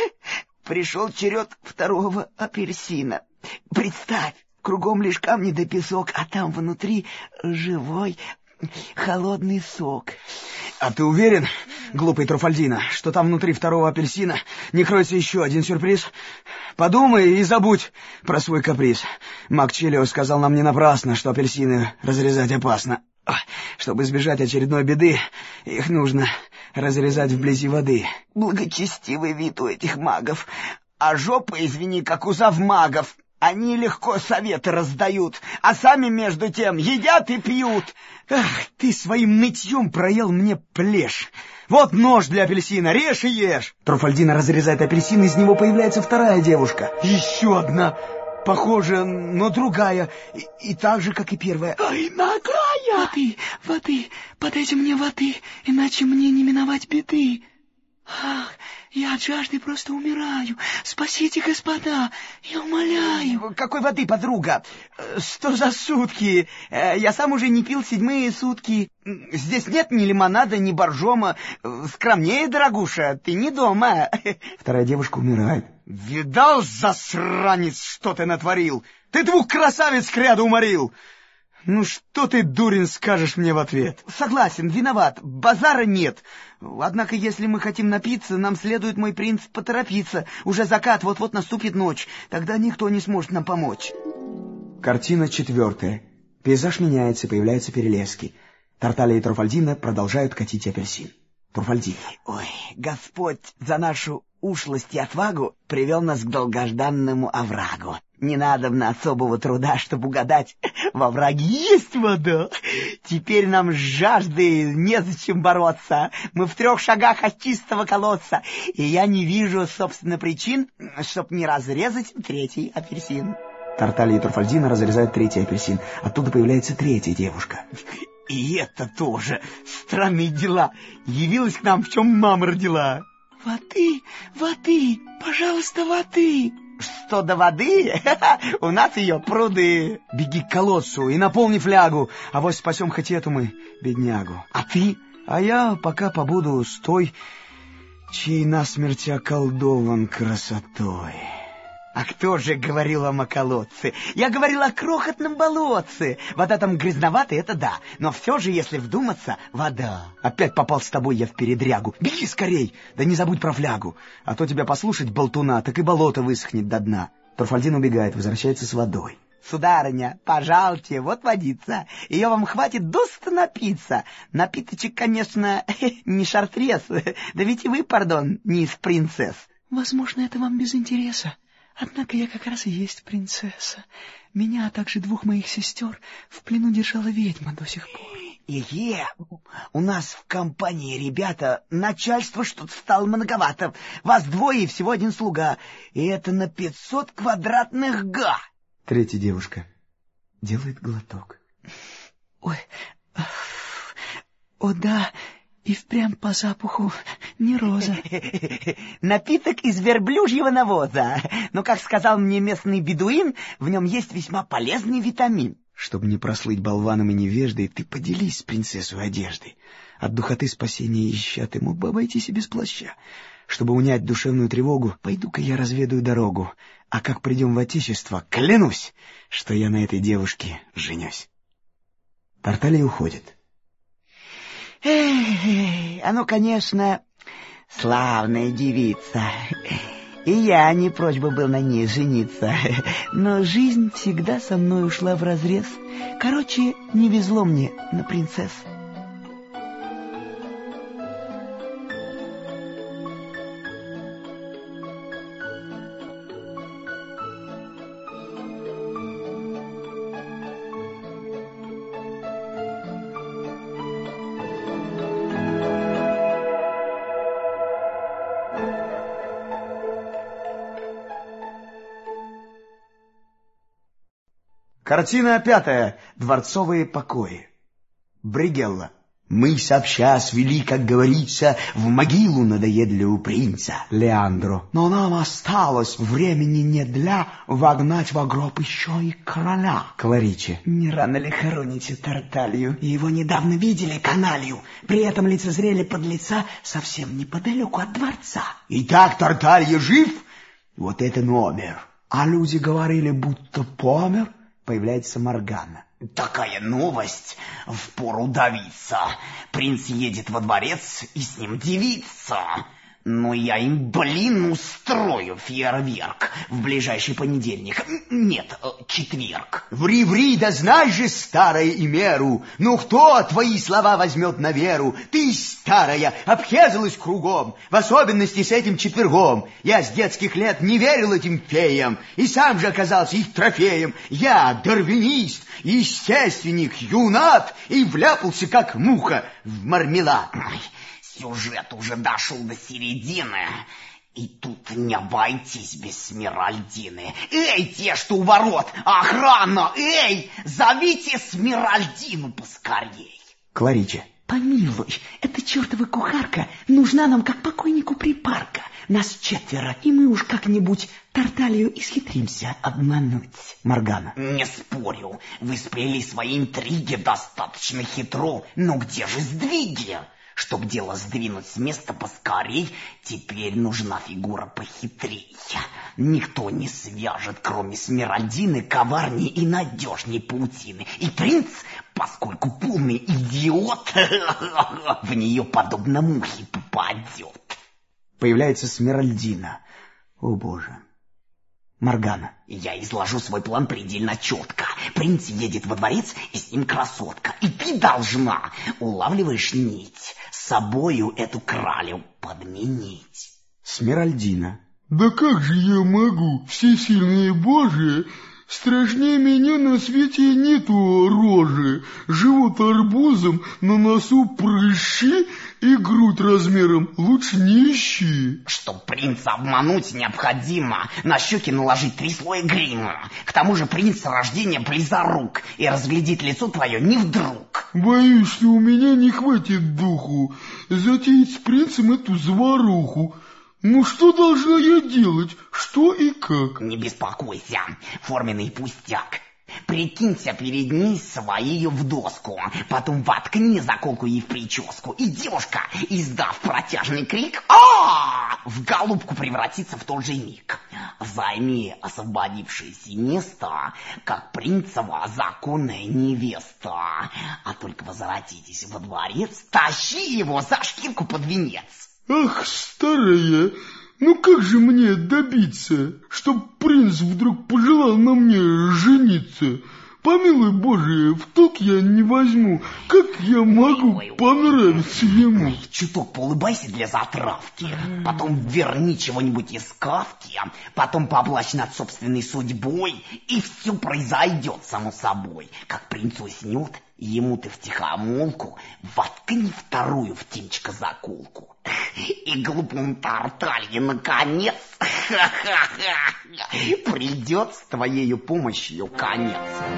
Пришел черед второго апельсина. Представь, кругом лишь камни да песок, а там внутри живой холодный сок. А ты уверен, глупый Труфальдина, что там внутри второго апельсина не кроется еще один сюрприз? Подумай и забудь про свой каприз. Маг Челио сказал нам не напрасно, что апельсины разрезать опасно. Чтобы избежать очередной беды, их нужно разрезать вблизи воды. Благочестивый вид у этих магов. А жопа, извини, как у завмагов. Они легко советы раздают, а сами между тем едят и пьют. Ах, ты своим нытьем проел мне плешь. Вот нож для апельсина, режь и ешь. Труфальдина разрезает апельсин, из него появляется вторая девушка. Еще одна, похожая, но другая, и, и так же, как и первая. Ай, нагая! Воды, воды, подайте мне воды, иначе мне не миновать беды. Ах, я от жажды просто умираю. Спасите, господа, я умоляю. Какой воды, подруга? Что за сутки? Я сам уже не пил седьмые сутки. Здесь нет ни лимонада, ни боржома. Скромнее, дорогуша, ты не дома. Вторая девушка умирает. Видал, засранец, что ты натворил? Ты двух красавиц кряду уморил. Ну что ты, дурень, скажешь мне в ответ? Согласен, виноват, базара нет. Однако, если мы хотим напиться, нам следует, мой принц, поторопиться. Уже закат, вот-вот наступит ночь. Тогда никто не сможет нам помочь. Картина четвертая. Пейзаж меняется, появляются перелески. Тарталья и Труфальдина продолжают катить апельсин. Труфальдина. Ой, Господь за нашу ушлость и отвагу привел нас к долгожданному оврагу. Не надобно особого труда, чтобы угадать, во враге есть вода. Теперь нам с жаждой незачем бороться. Мы в трех шагах от чистого колодца, и я не вижу, собственно, причин, чтоб не разрезать третий апельсин. Тарталья и Труфальдина разрезают третий апельсин. Оттуда появляется третья девушка. И это тоже странные дела. Явилась к нам, в чем мама родила. Воды, воды, пожалуйста, воды. Что до воды? У нас ее пруды. Беги к колодцу и наполни флягу, а вот спасем хоть эту мы, беднягу. А ты? А я пока побуду с той, чей насмерть околдован красотой. А кто же говорил вам о колодце? Я говорил о крохотном болотце. Вода там грязноватая, это да. Но все же, если вдуматься, вода. Опять попал с тобой я в передрягу. Беги скорей, да не забудь про флягу. А то тебя послушать, болтуна, так и болото высохнет до дна. Труфальдин убегает, возвращается с водой. Сударыня, пожалуйте, вот водица. Ее вам хватит досыта напиться. Напиточек, конечно, не шартрез. Да ведь и вы, пардон, не из принцесс. Возможно, это вам без интереса. Однако я как раз и есть принцесса. Меня, а также двух моих сестер в плену держала ведьма до сих пор. Е, у нас в компании, ребята, начальство что-то стало многовато. Вас двое и всего один слуга. И это на пятьсот квадратных га. Третья девушка делает глоток. Ой, о да... И впрямь по запаху не роза. Напиток из верблюжьего навоза. Но, как сказал мне местный бедуин, в нем есть весьма полезный витамин. Чтобы не прослыть болваном и невеждой, ты поделись с принцессой одеждой. От духоты спасения ища, ты мог бы обойтись и без плаща. Чтобы унять душевную тревогу, пойду-ка я разведаю дорогу. А как придем в отечество, клянусь, что я на этой девушке женюсь. Тарталья уходит. Эй, оно, конечно, славная девица. И я не прочь бы был на ней жениться. Но жизнь всегда со мной ушла вразрез. Короче, не везло мне на принцесс. Картина пятая. Дворцовые покои. Бригелла. Мы сообща свели, как говорится, в могилу надоедливого принца. Леандро. Но нам осталось времени не для вогнать в гроб еще и короля. Клариче. Не рано ли хороните Тарталью? Его недавно видели каналью. При этом лицезрели подлеца совсем неподалеку от дворца. Итак, Тарталья жив? Вот это номер. А люди говорили, будто помер. Появляется Моргана. Такая новость, впору давиться. Принц едет во дворец, и с ним девица. Но я им, блин, устрою фейерверк в ближайший понедельник. Нет, четверг. Ври-ври, да знай же, старая и меру. Ну кто твои слова возьмет на веру? Ты, старая, обхезалась кругом, в особенности с этим четвергом. Я с детских лет не верил этим феям, и сам же оказался их трофеем. Я дарвинист, естественник, юнат, и вляпался, как муха, в мармелад. Сюжет уже дошел до середины, и тут не обойтись без Смиральдины. Эй, те, что у ворот, охрана, эй, зовите Смиральдину поскорей. Клариче. Помилуй, эта чертова кухарка нужна нам как покойнику припарка. Нас четверо, и мы уж как-нибудь Тарталью исхитримся обмануть. Моргана. Не спорю, вы сплели свои интриги достаточно хитро, но где же сдвиги? Чтоб дело сдвинуть с места поскорей, теперь нужна фигура похитрей. Никто не свяжет, кроме Смиральдины, коварней и надежней паутины. И принц, поскольку полный идиот, в нее подобно мухе попадет. Появляется Смиральдина. О, боже. Моргана. Я изложу свой план предельно четко. Принц едет во дворец, и с ним красотка. И ты должна, улавливаешь нить, с собою эту кралю подменить. Смиральдина. Да как же я могу, всесильные Божие? Страшнее меня на свете нету рожи. Живот арбузом, на носу прыщи и грудь размером лучше не ищи. Чтоб принца обмануть, необходимо на щеки наложить три слоя грима. К тому же принц рождения близорук, и разглядит лицо твое не вдруг. Боюсь, что у меня не хватит духу затеять с принцем эту заваруху. Ну что должна я делать? Что и как? Не беспокойся, форменный пустяк. Прикинься перед ней своею в доску, потом воткни заколку ей в прическу, и девушка, издав протяжный крик, а в голубку превратится в тот же миг. Займи освободившееся место, как принцева законная невеста. А только возвратитесь во дворец, тащи его за шкирку под венец. Ах, старая, ну как же мне добиться, чтоб принц вдруг пожелал на мне жениться? Помилуй Боже, в толк я не возьму. Как я могу ой, понравиться ой, ему? Ой, чуток поулыбайся для затравки, потом верни чего-нибудь из Кафки, потом поплачь над собственной судьбой, и все произойдет само собой. Как принц уснет, ему ты втихомолку воткни вторую в темечко заколку. И глупому Тарталье, наконец, придет с твоею помощью конец.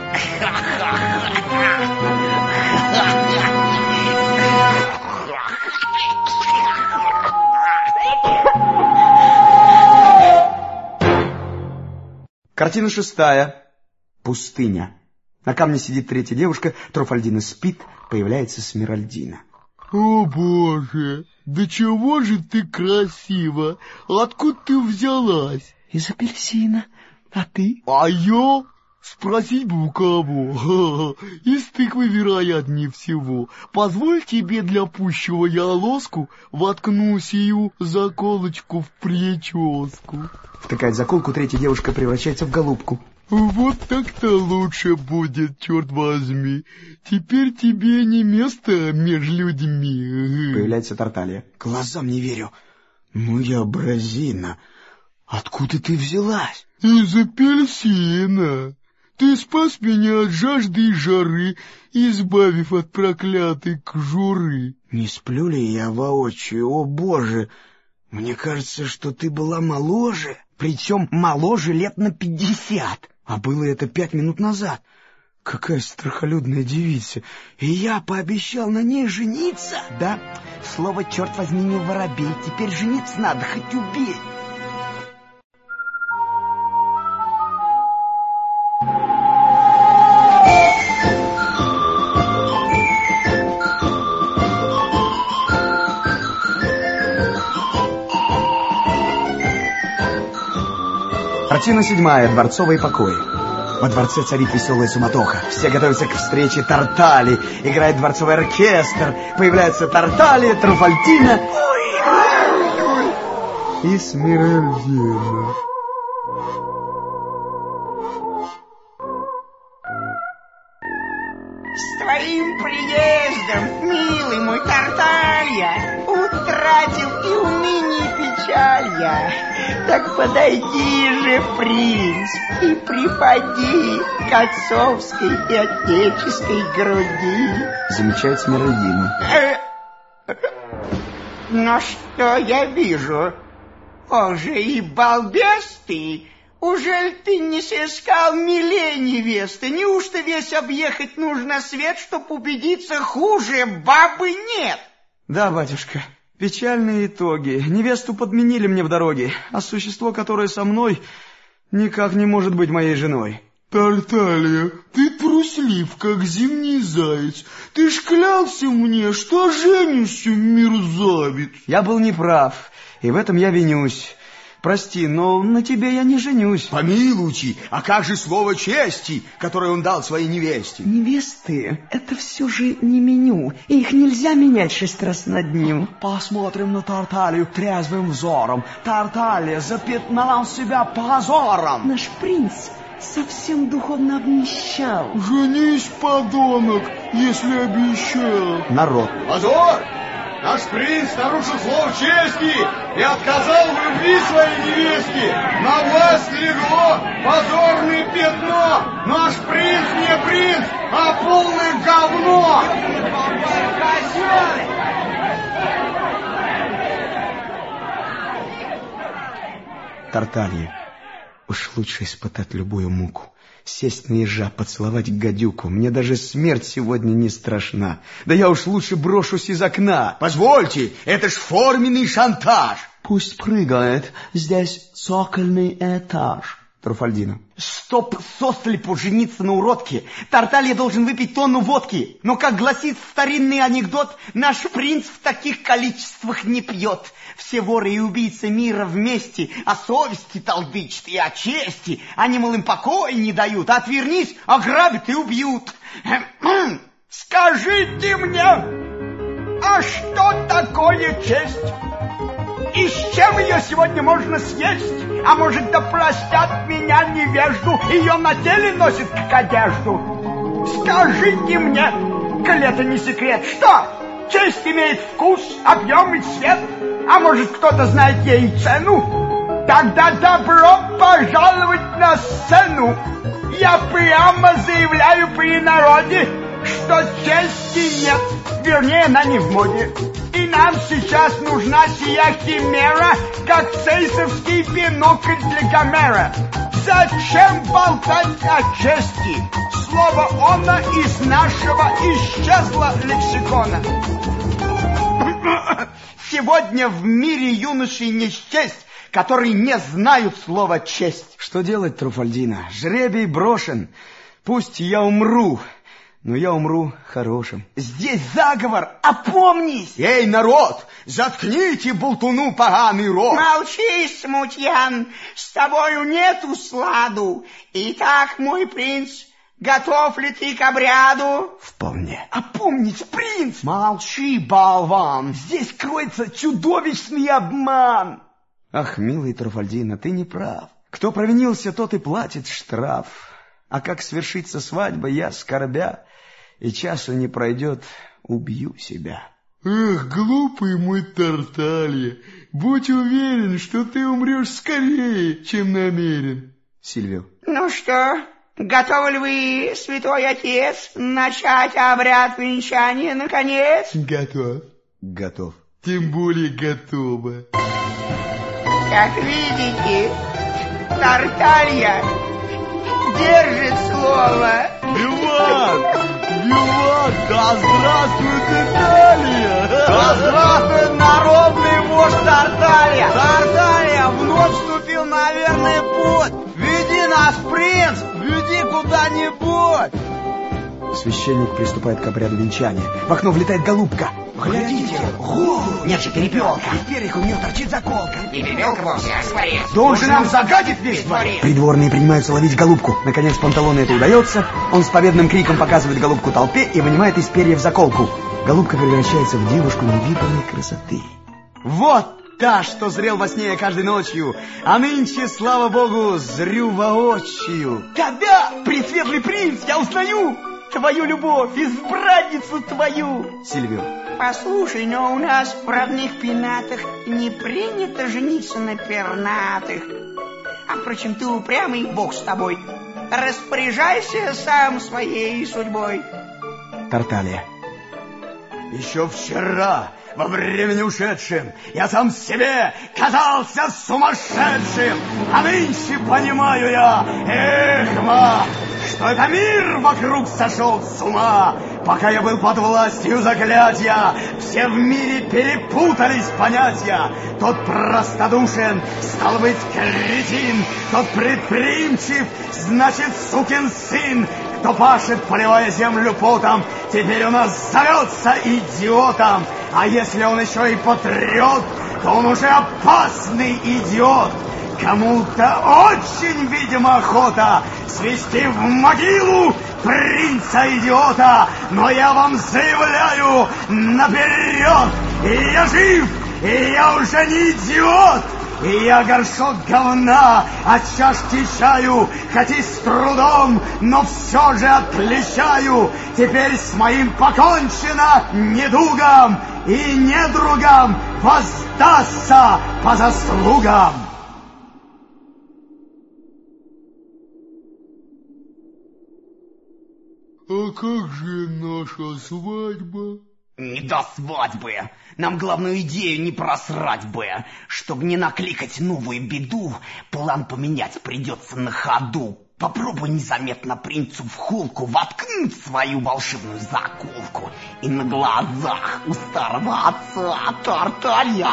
Картина шестая. Пустыня. На камне сидит третья девушка, Труфальдина спит, появляется Смиральдина. О, Боже, да чего же ты красива? Откуда ты взялась? Из апельсина. А ты? А я? Спросить бы у кого. Из тыквы, вероятнее всего. Позволь тебе для пущего я лоску воткну сию заколочку в прическу. Втыкает заколку, третья девушка превращается в голубку. Вот так-то лучше будет, черт возьми. Теперь тебе не место между людьми. Появляется Тарталья. Глазам не верю. Моя бразина, откуда ты взялась? Из апельсина. Ты спас меня от жажды и жары, избавив от проклятой кожуры. Не сплю ли я воочию, о боже? Мне кажется, что ты была моложе, причем моложе лет на пятьдесят. А было это пять минут назад. Какая страхолюдная девица. И я пообещал на ней жениться? Да, слово, черт возьми, не воробей. Теперь жениться надо, хоть убей. Картина седьмая. Дворцовые покои. Во дворце царит веселая суматоха. Все готовятся к встрече Тартали. Играет дворцовый оркестр. Появляются Тартали, Труфальдина и Смиральдина. С твоим приездом, милый мой Тарталья, утратил и уныние, и печаль я. Так подойди же, принц, и припади к отцовской и отеческой груди. Замечает Смиральдину. Но что я вижу? О же и балбес ты! Ужель ты не сыскал милей невесты? Неужто весь объехать нужно свет, чтоб убедиться, хуже бабы нет? Да, батюшка, печальные итоги. Невесту подменили мне в дороге, а существо, которое со мной, никак не может быть моей женой. Тарталья, ты труслив, как зимний заяц. Ты ж клялся мне, что женишься, мерзавец. Я был неправ, и в этом я винюсь. Прости, но на тебе я не женюсь. Помилуйте, а как же слово чести, которое он дал своей невесте? Невесты — это все же не меню, и их нельзя менять шесть раз на дню. Посмотрим на Тарталью трезвым взором. Тарталья запятнал себя позором. Наш принц совсем духовно обнищал. Женись, подонок, если обещал. Народ. Позор! Наш принц нарушил слово чести и отказал в любви своей невестке. На вас легло позорное пятно. Наш принц не принц, а полное говно. Тарталья, уж лучше испытать любую муку. Сесть на ежа, поцеловать гадюку. Мне даже смерть сегодня не страшна. Да я уж лучше брошусь из окна. Позвольте, это ж форменный шантаж. Пусть прыгает, здесь цокольный этаж. Труфальдина. Чтоб сослепу жениться на уродке, Тарталья должен выпить тонну водки. Но, как гласит старинный анекдот, наш принц в таких количествах не пьет. Все воры и убийцы мира вместе о совести толдычат и о чести. Они, мол, им покоя не дают. Отвернись, ограбят и убьют. Скажите мне, а что такое честь? И с чем ее сегодня можно съесть? А может, да простят меня невежду, ее на теле носит как одежду? Скажите мне, коли это не секрет, что? Честь имеет вкус, объем и цвет? А может, кто-то знает ей цену? Тогда добро пожаловать на сцену. Я прямо заявляю при народе, что чести нет, вернее, она не в моде. И нам сейчас нужна сия химера, как цейсовский бинокль для Гомера. Зачем болтать о чести? Слово «оно» из нашего исчезло лексикона. Сегодня в мире юношей не счесть, которые не знают слова «честь». Что делать, Труфальдина? Жребий брошен. Пусть я умру, но я умру хорошим. Здесь заговор, опомнись! Эй, народ, заткните болтуну поганый рот! Молчи, смутьян, с тобою нету сладу. Итак, мой принц, готов ли ты к обряду? Вполне. Опомнись, принц! Молчи, болван! Здесь кроется чудовищный обман! Ах, милый Труфальдина, ты не прав. Кто провинился, тот и платит штраф. А как свершится свадьба, я, скорбя, и часу не пройдет, убью себя. Эх, глупый мой Тарталья, будь уверен, что ты умрешь скорее, чем намерен. Сильвио. Ну что, готовы ли вы, святой отец, начать обряд венчания наконец? Готов. Готов. Тем более готово. Как видите, Тарталья держит слово. Иван! Иван! Да здравствует Италия! Да здравствует народный вождь Тарталья! Тарталья вновь вступил на верный путь. Веди нас, принц, веди куда-нибудь. Священник приступает к обряду венчания. В окно влетает голубка. Глядите, голову! Нет же, перепелка. И в перьях у нее торчит заколка. Не перепелка вовсе, а скворец. Да он же нам загадит весь дворец. Придворные принимаются ловить голубку. Наконец Панталону это удается. Он с победным криком показывает голубку толпе и вынимает из перьев заколку. Голубка превращается в девушку невиданной красоты. Вот та, что зрел во сне я каждой ночью, а нынче, слава богу, зрю воочию. Да-да, пресветлый принц, я узнаю твою любовь, избранницу твою. Сильвио. Послушай, но у нас в родных пенатах не принято жениться на пернатых. А впрочем, ты упрямый, бог с тобой. Распоряжайся сам своей судьбой. Тарталья. Еще вчера, во времени ушедшем, я сам себе казался сумасшедшим, а нынче понимаю я, эх, ма, что это мир вокруг сошел с ума. Пока я был под властью заклятия, все в мире перепутались понятия. Тот простодушен, стал быть, кретин, тот предприимчив, значит, сукин сын. Кто пашет, поливая землю потом, теперь у нас зовется идиотом. А если он еще и патриот, то он уже опасный идиот. Кому-то очень, видимо, охота свести в могилу принца-идиота. Но я вам заявляю наперед, и я жив, и я уже не идиот. И я горшок говна от чашки чаю, хоть и с трудом, но все же отличаю. Теперь с моим покончено недугом, и недругам воздастся по заслугам. А как же наша свадьба? Не до свадьбы. Нам главную идею не просрать бы. Чтобы не накликать новую беду, план поменять придется на ходу. Попробуй незаметно принцу в холку воткнуть свою волшебную заколку. И на глазах у старого отца Тарталья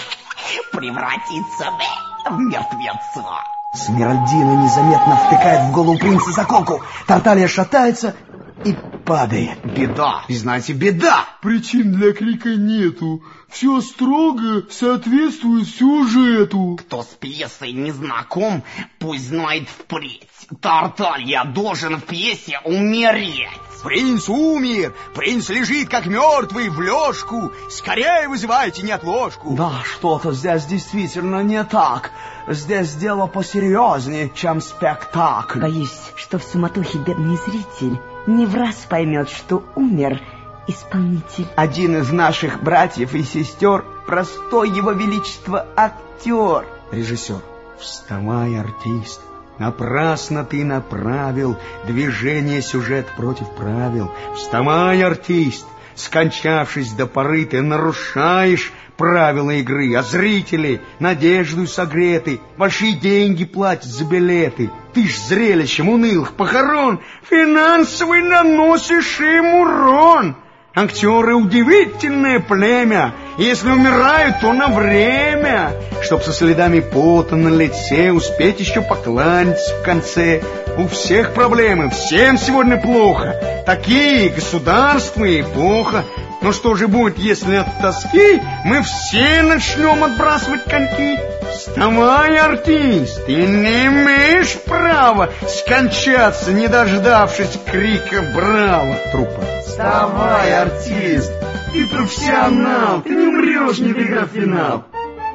превратиться в мертвеца. Смиральдина незаметно втыкает в голову принца заколку. Тарталья шатается и падает. Беда, знаете, беда. Причин для крика нету. Все строго соответствует сюжету. Кто с пьесой не знаком, пусть знает впредь. Тарталья должен в пьесе умереть. Принц умер, принц лежит как мертвый в лёжку. Скорее вызывайте неотложку. Да, что-то здесь действительно не так. Здесь дело посерьезнее, чем спектакль. Боюсь, что в суматохе бедный зритель не враз поймет, что умер исполнитель. Один из наших братьев и сестер, простой его величество актер. Режиссер. Вставай, артист. Напрасно ты направил движение сюжет против правил. Вставай, артист. Скончавшись до поры, ты нарушаешь правила игры, а зрители надеждой согреты, большие деньги платят за билеты. Ты ж зрелищем унылых похорон финансовый наносишь им урон. Актеры — удивительное племя. Если умирают, то на время, чтоб со следами пота на лице успеть еще покланяться в конце. У всех проблемы, всем сегодня плохо. Такие государства и эпоха. Но что же будет, если от тоски мы все начнем отбрасывать коньки? Вставай, артист, ты не имеешь права скончаться, не дождавшись крика «Браво!» трупа. Вставай, артист, ты профессионал, ты не умрешь, не выиграв финал.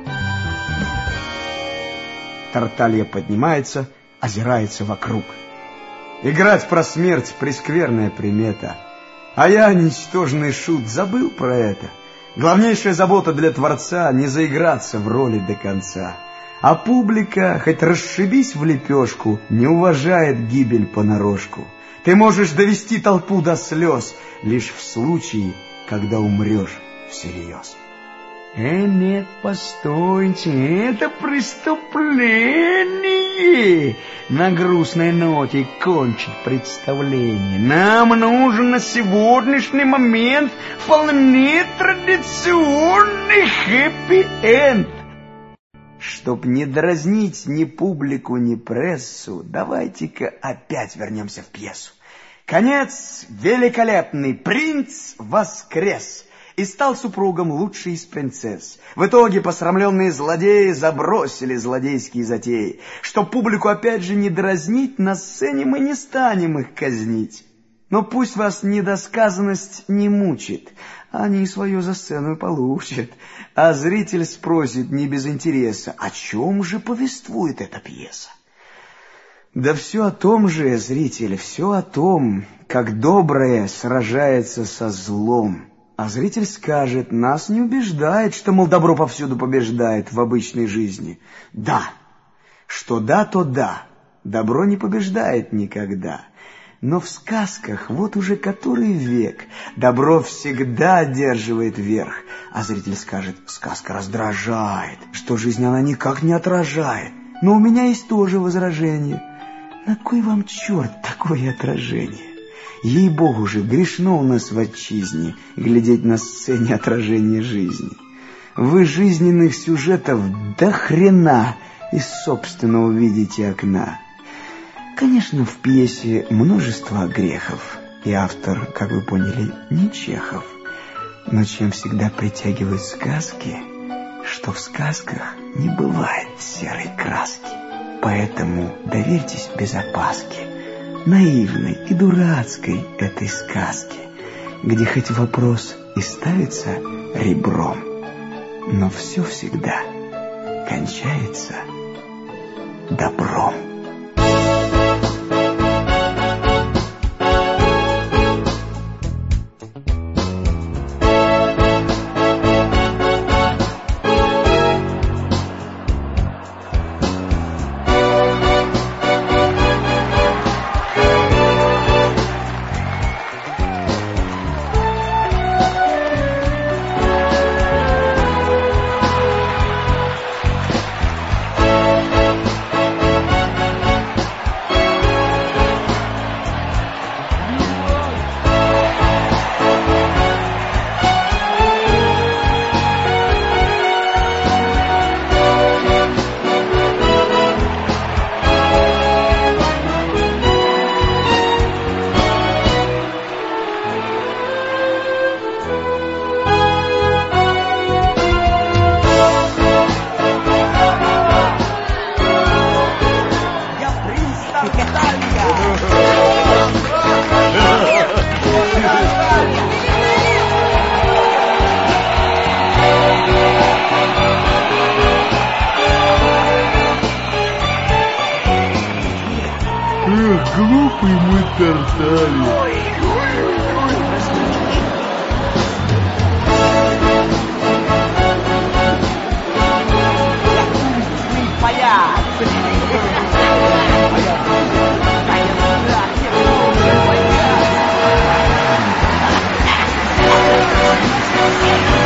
Тарталья поднимается, озирается вокруг. Играть про смерть — прескверная примета. А я, ничтожный шут, забыл про это. Главнейшая забота для творца — не заиграться в роли до конца. А публика, хоть расшибись в лепешку, не уважает гибель понарошку. Ты можешь довести толпу до слез лишь в случае, когда умрешь всерьез. Э, нет, постойте, это преступление. не на грустной ноте кончить представление. Нам нужен на сегодняшний момент вполне традиционный хэппи-энд. Чтоб не дразнить ни публику, ни прессу, давайте-ка опять вернемся в пьесу. Конец великолепный. Принц воскрес и стал супругом лучшей из принцесс. В итоге посрамленные злодеи забросили злодейские затеи. Чтоб публику опять же не дразнить, на сцене мы не станем их казнить. Но пусть вас недосказанность не мучит, они свое за сцену получат. А зритель спросит не без интереса, о чем же повествует эта пьеса? Да все о том же, зритель, все о том, как доброе сражается со злом. А зритель скажет, нас не убеждает, что, мол, добро повсюду побеждает в обычной жизни. Да, что да, то да, добро не побеждает никогда. Но в сказках вот уже который век добро всегда одерживает верх. А зритель скажет, сказка раздражает, что жизнь она никак не отражает. Но у меня есть тоже возражение. На кой вам черт такое отражение? Ей-богу же, грешно у нас в отчизне глядеть на сцене отражение жизни. Вы жизненных сюжетов до хрена из собственного видите окна. Конечно, в пьесе множество грехов, и автор, как вы поняли, не Чехов. Но чем всегда притягивают сказки, что в сказках не бывает серой краски. Поэтому доверьтесь без опаски наивной и дурацкой этой сказки, где хоть вопрос и ставится ребром, но все всегда кончается добром. Глупый мой Тарталья. Моя.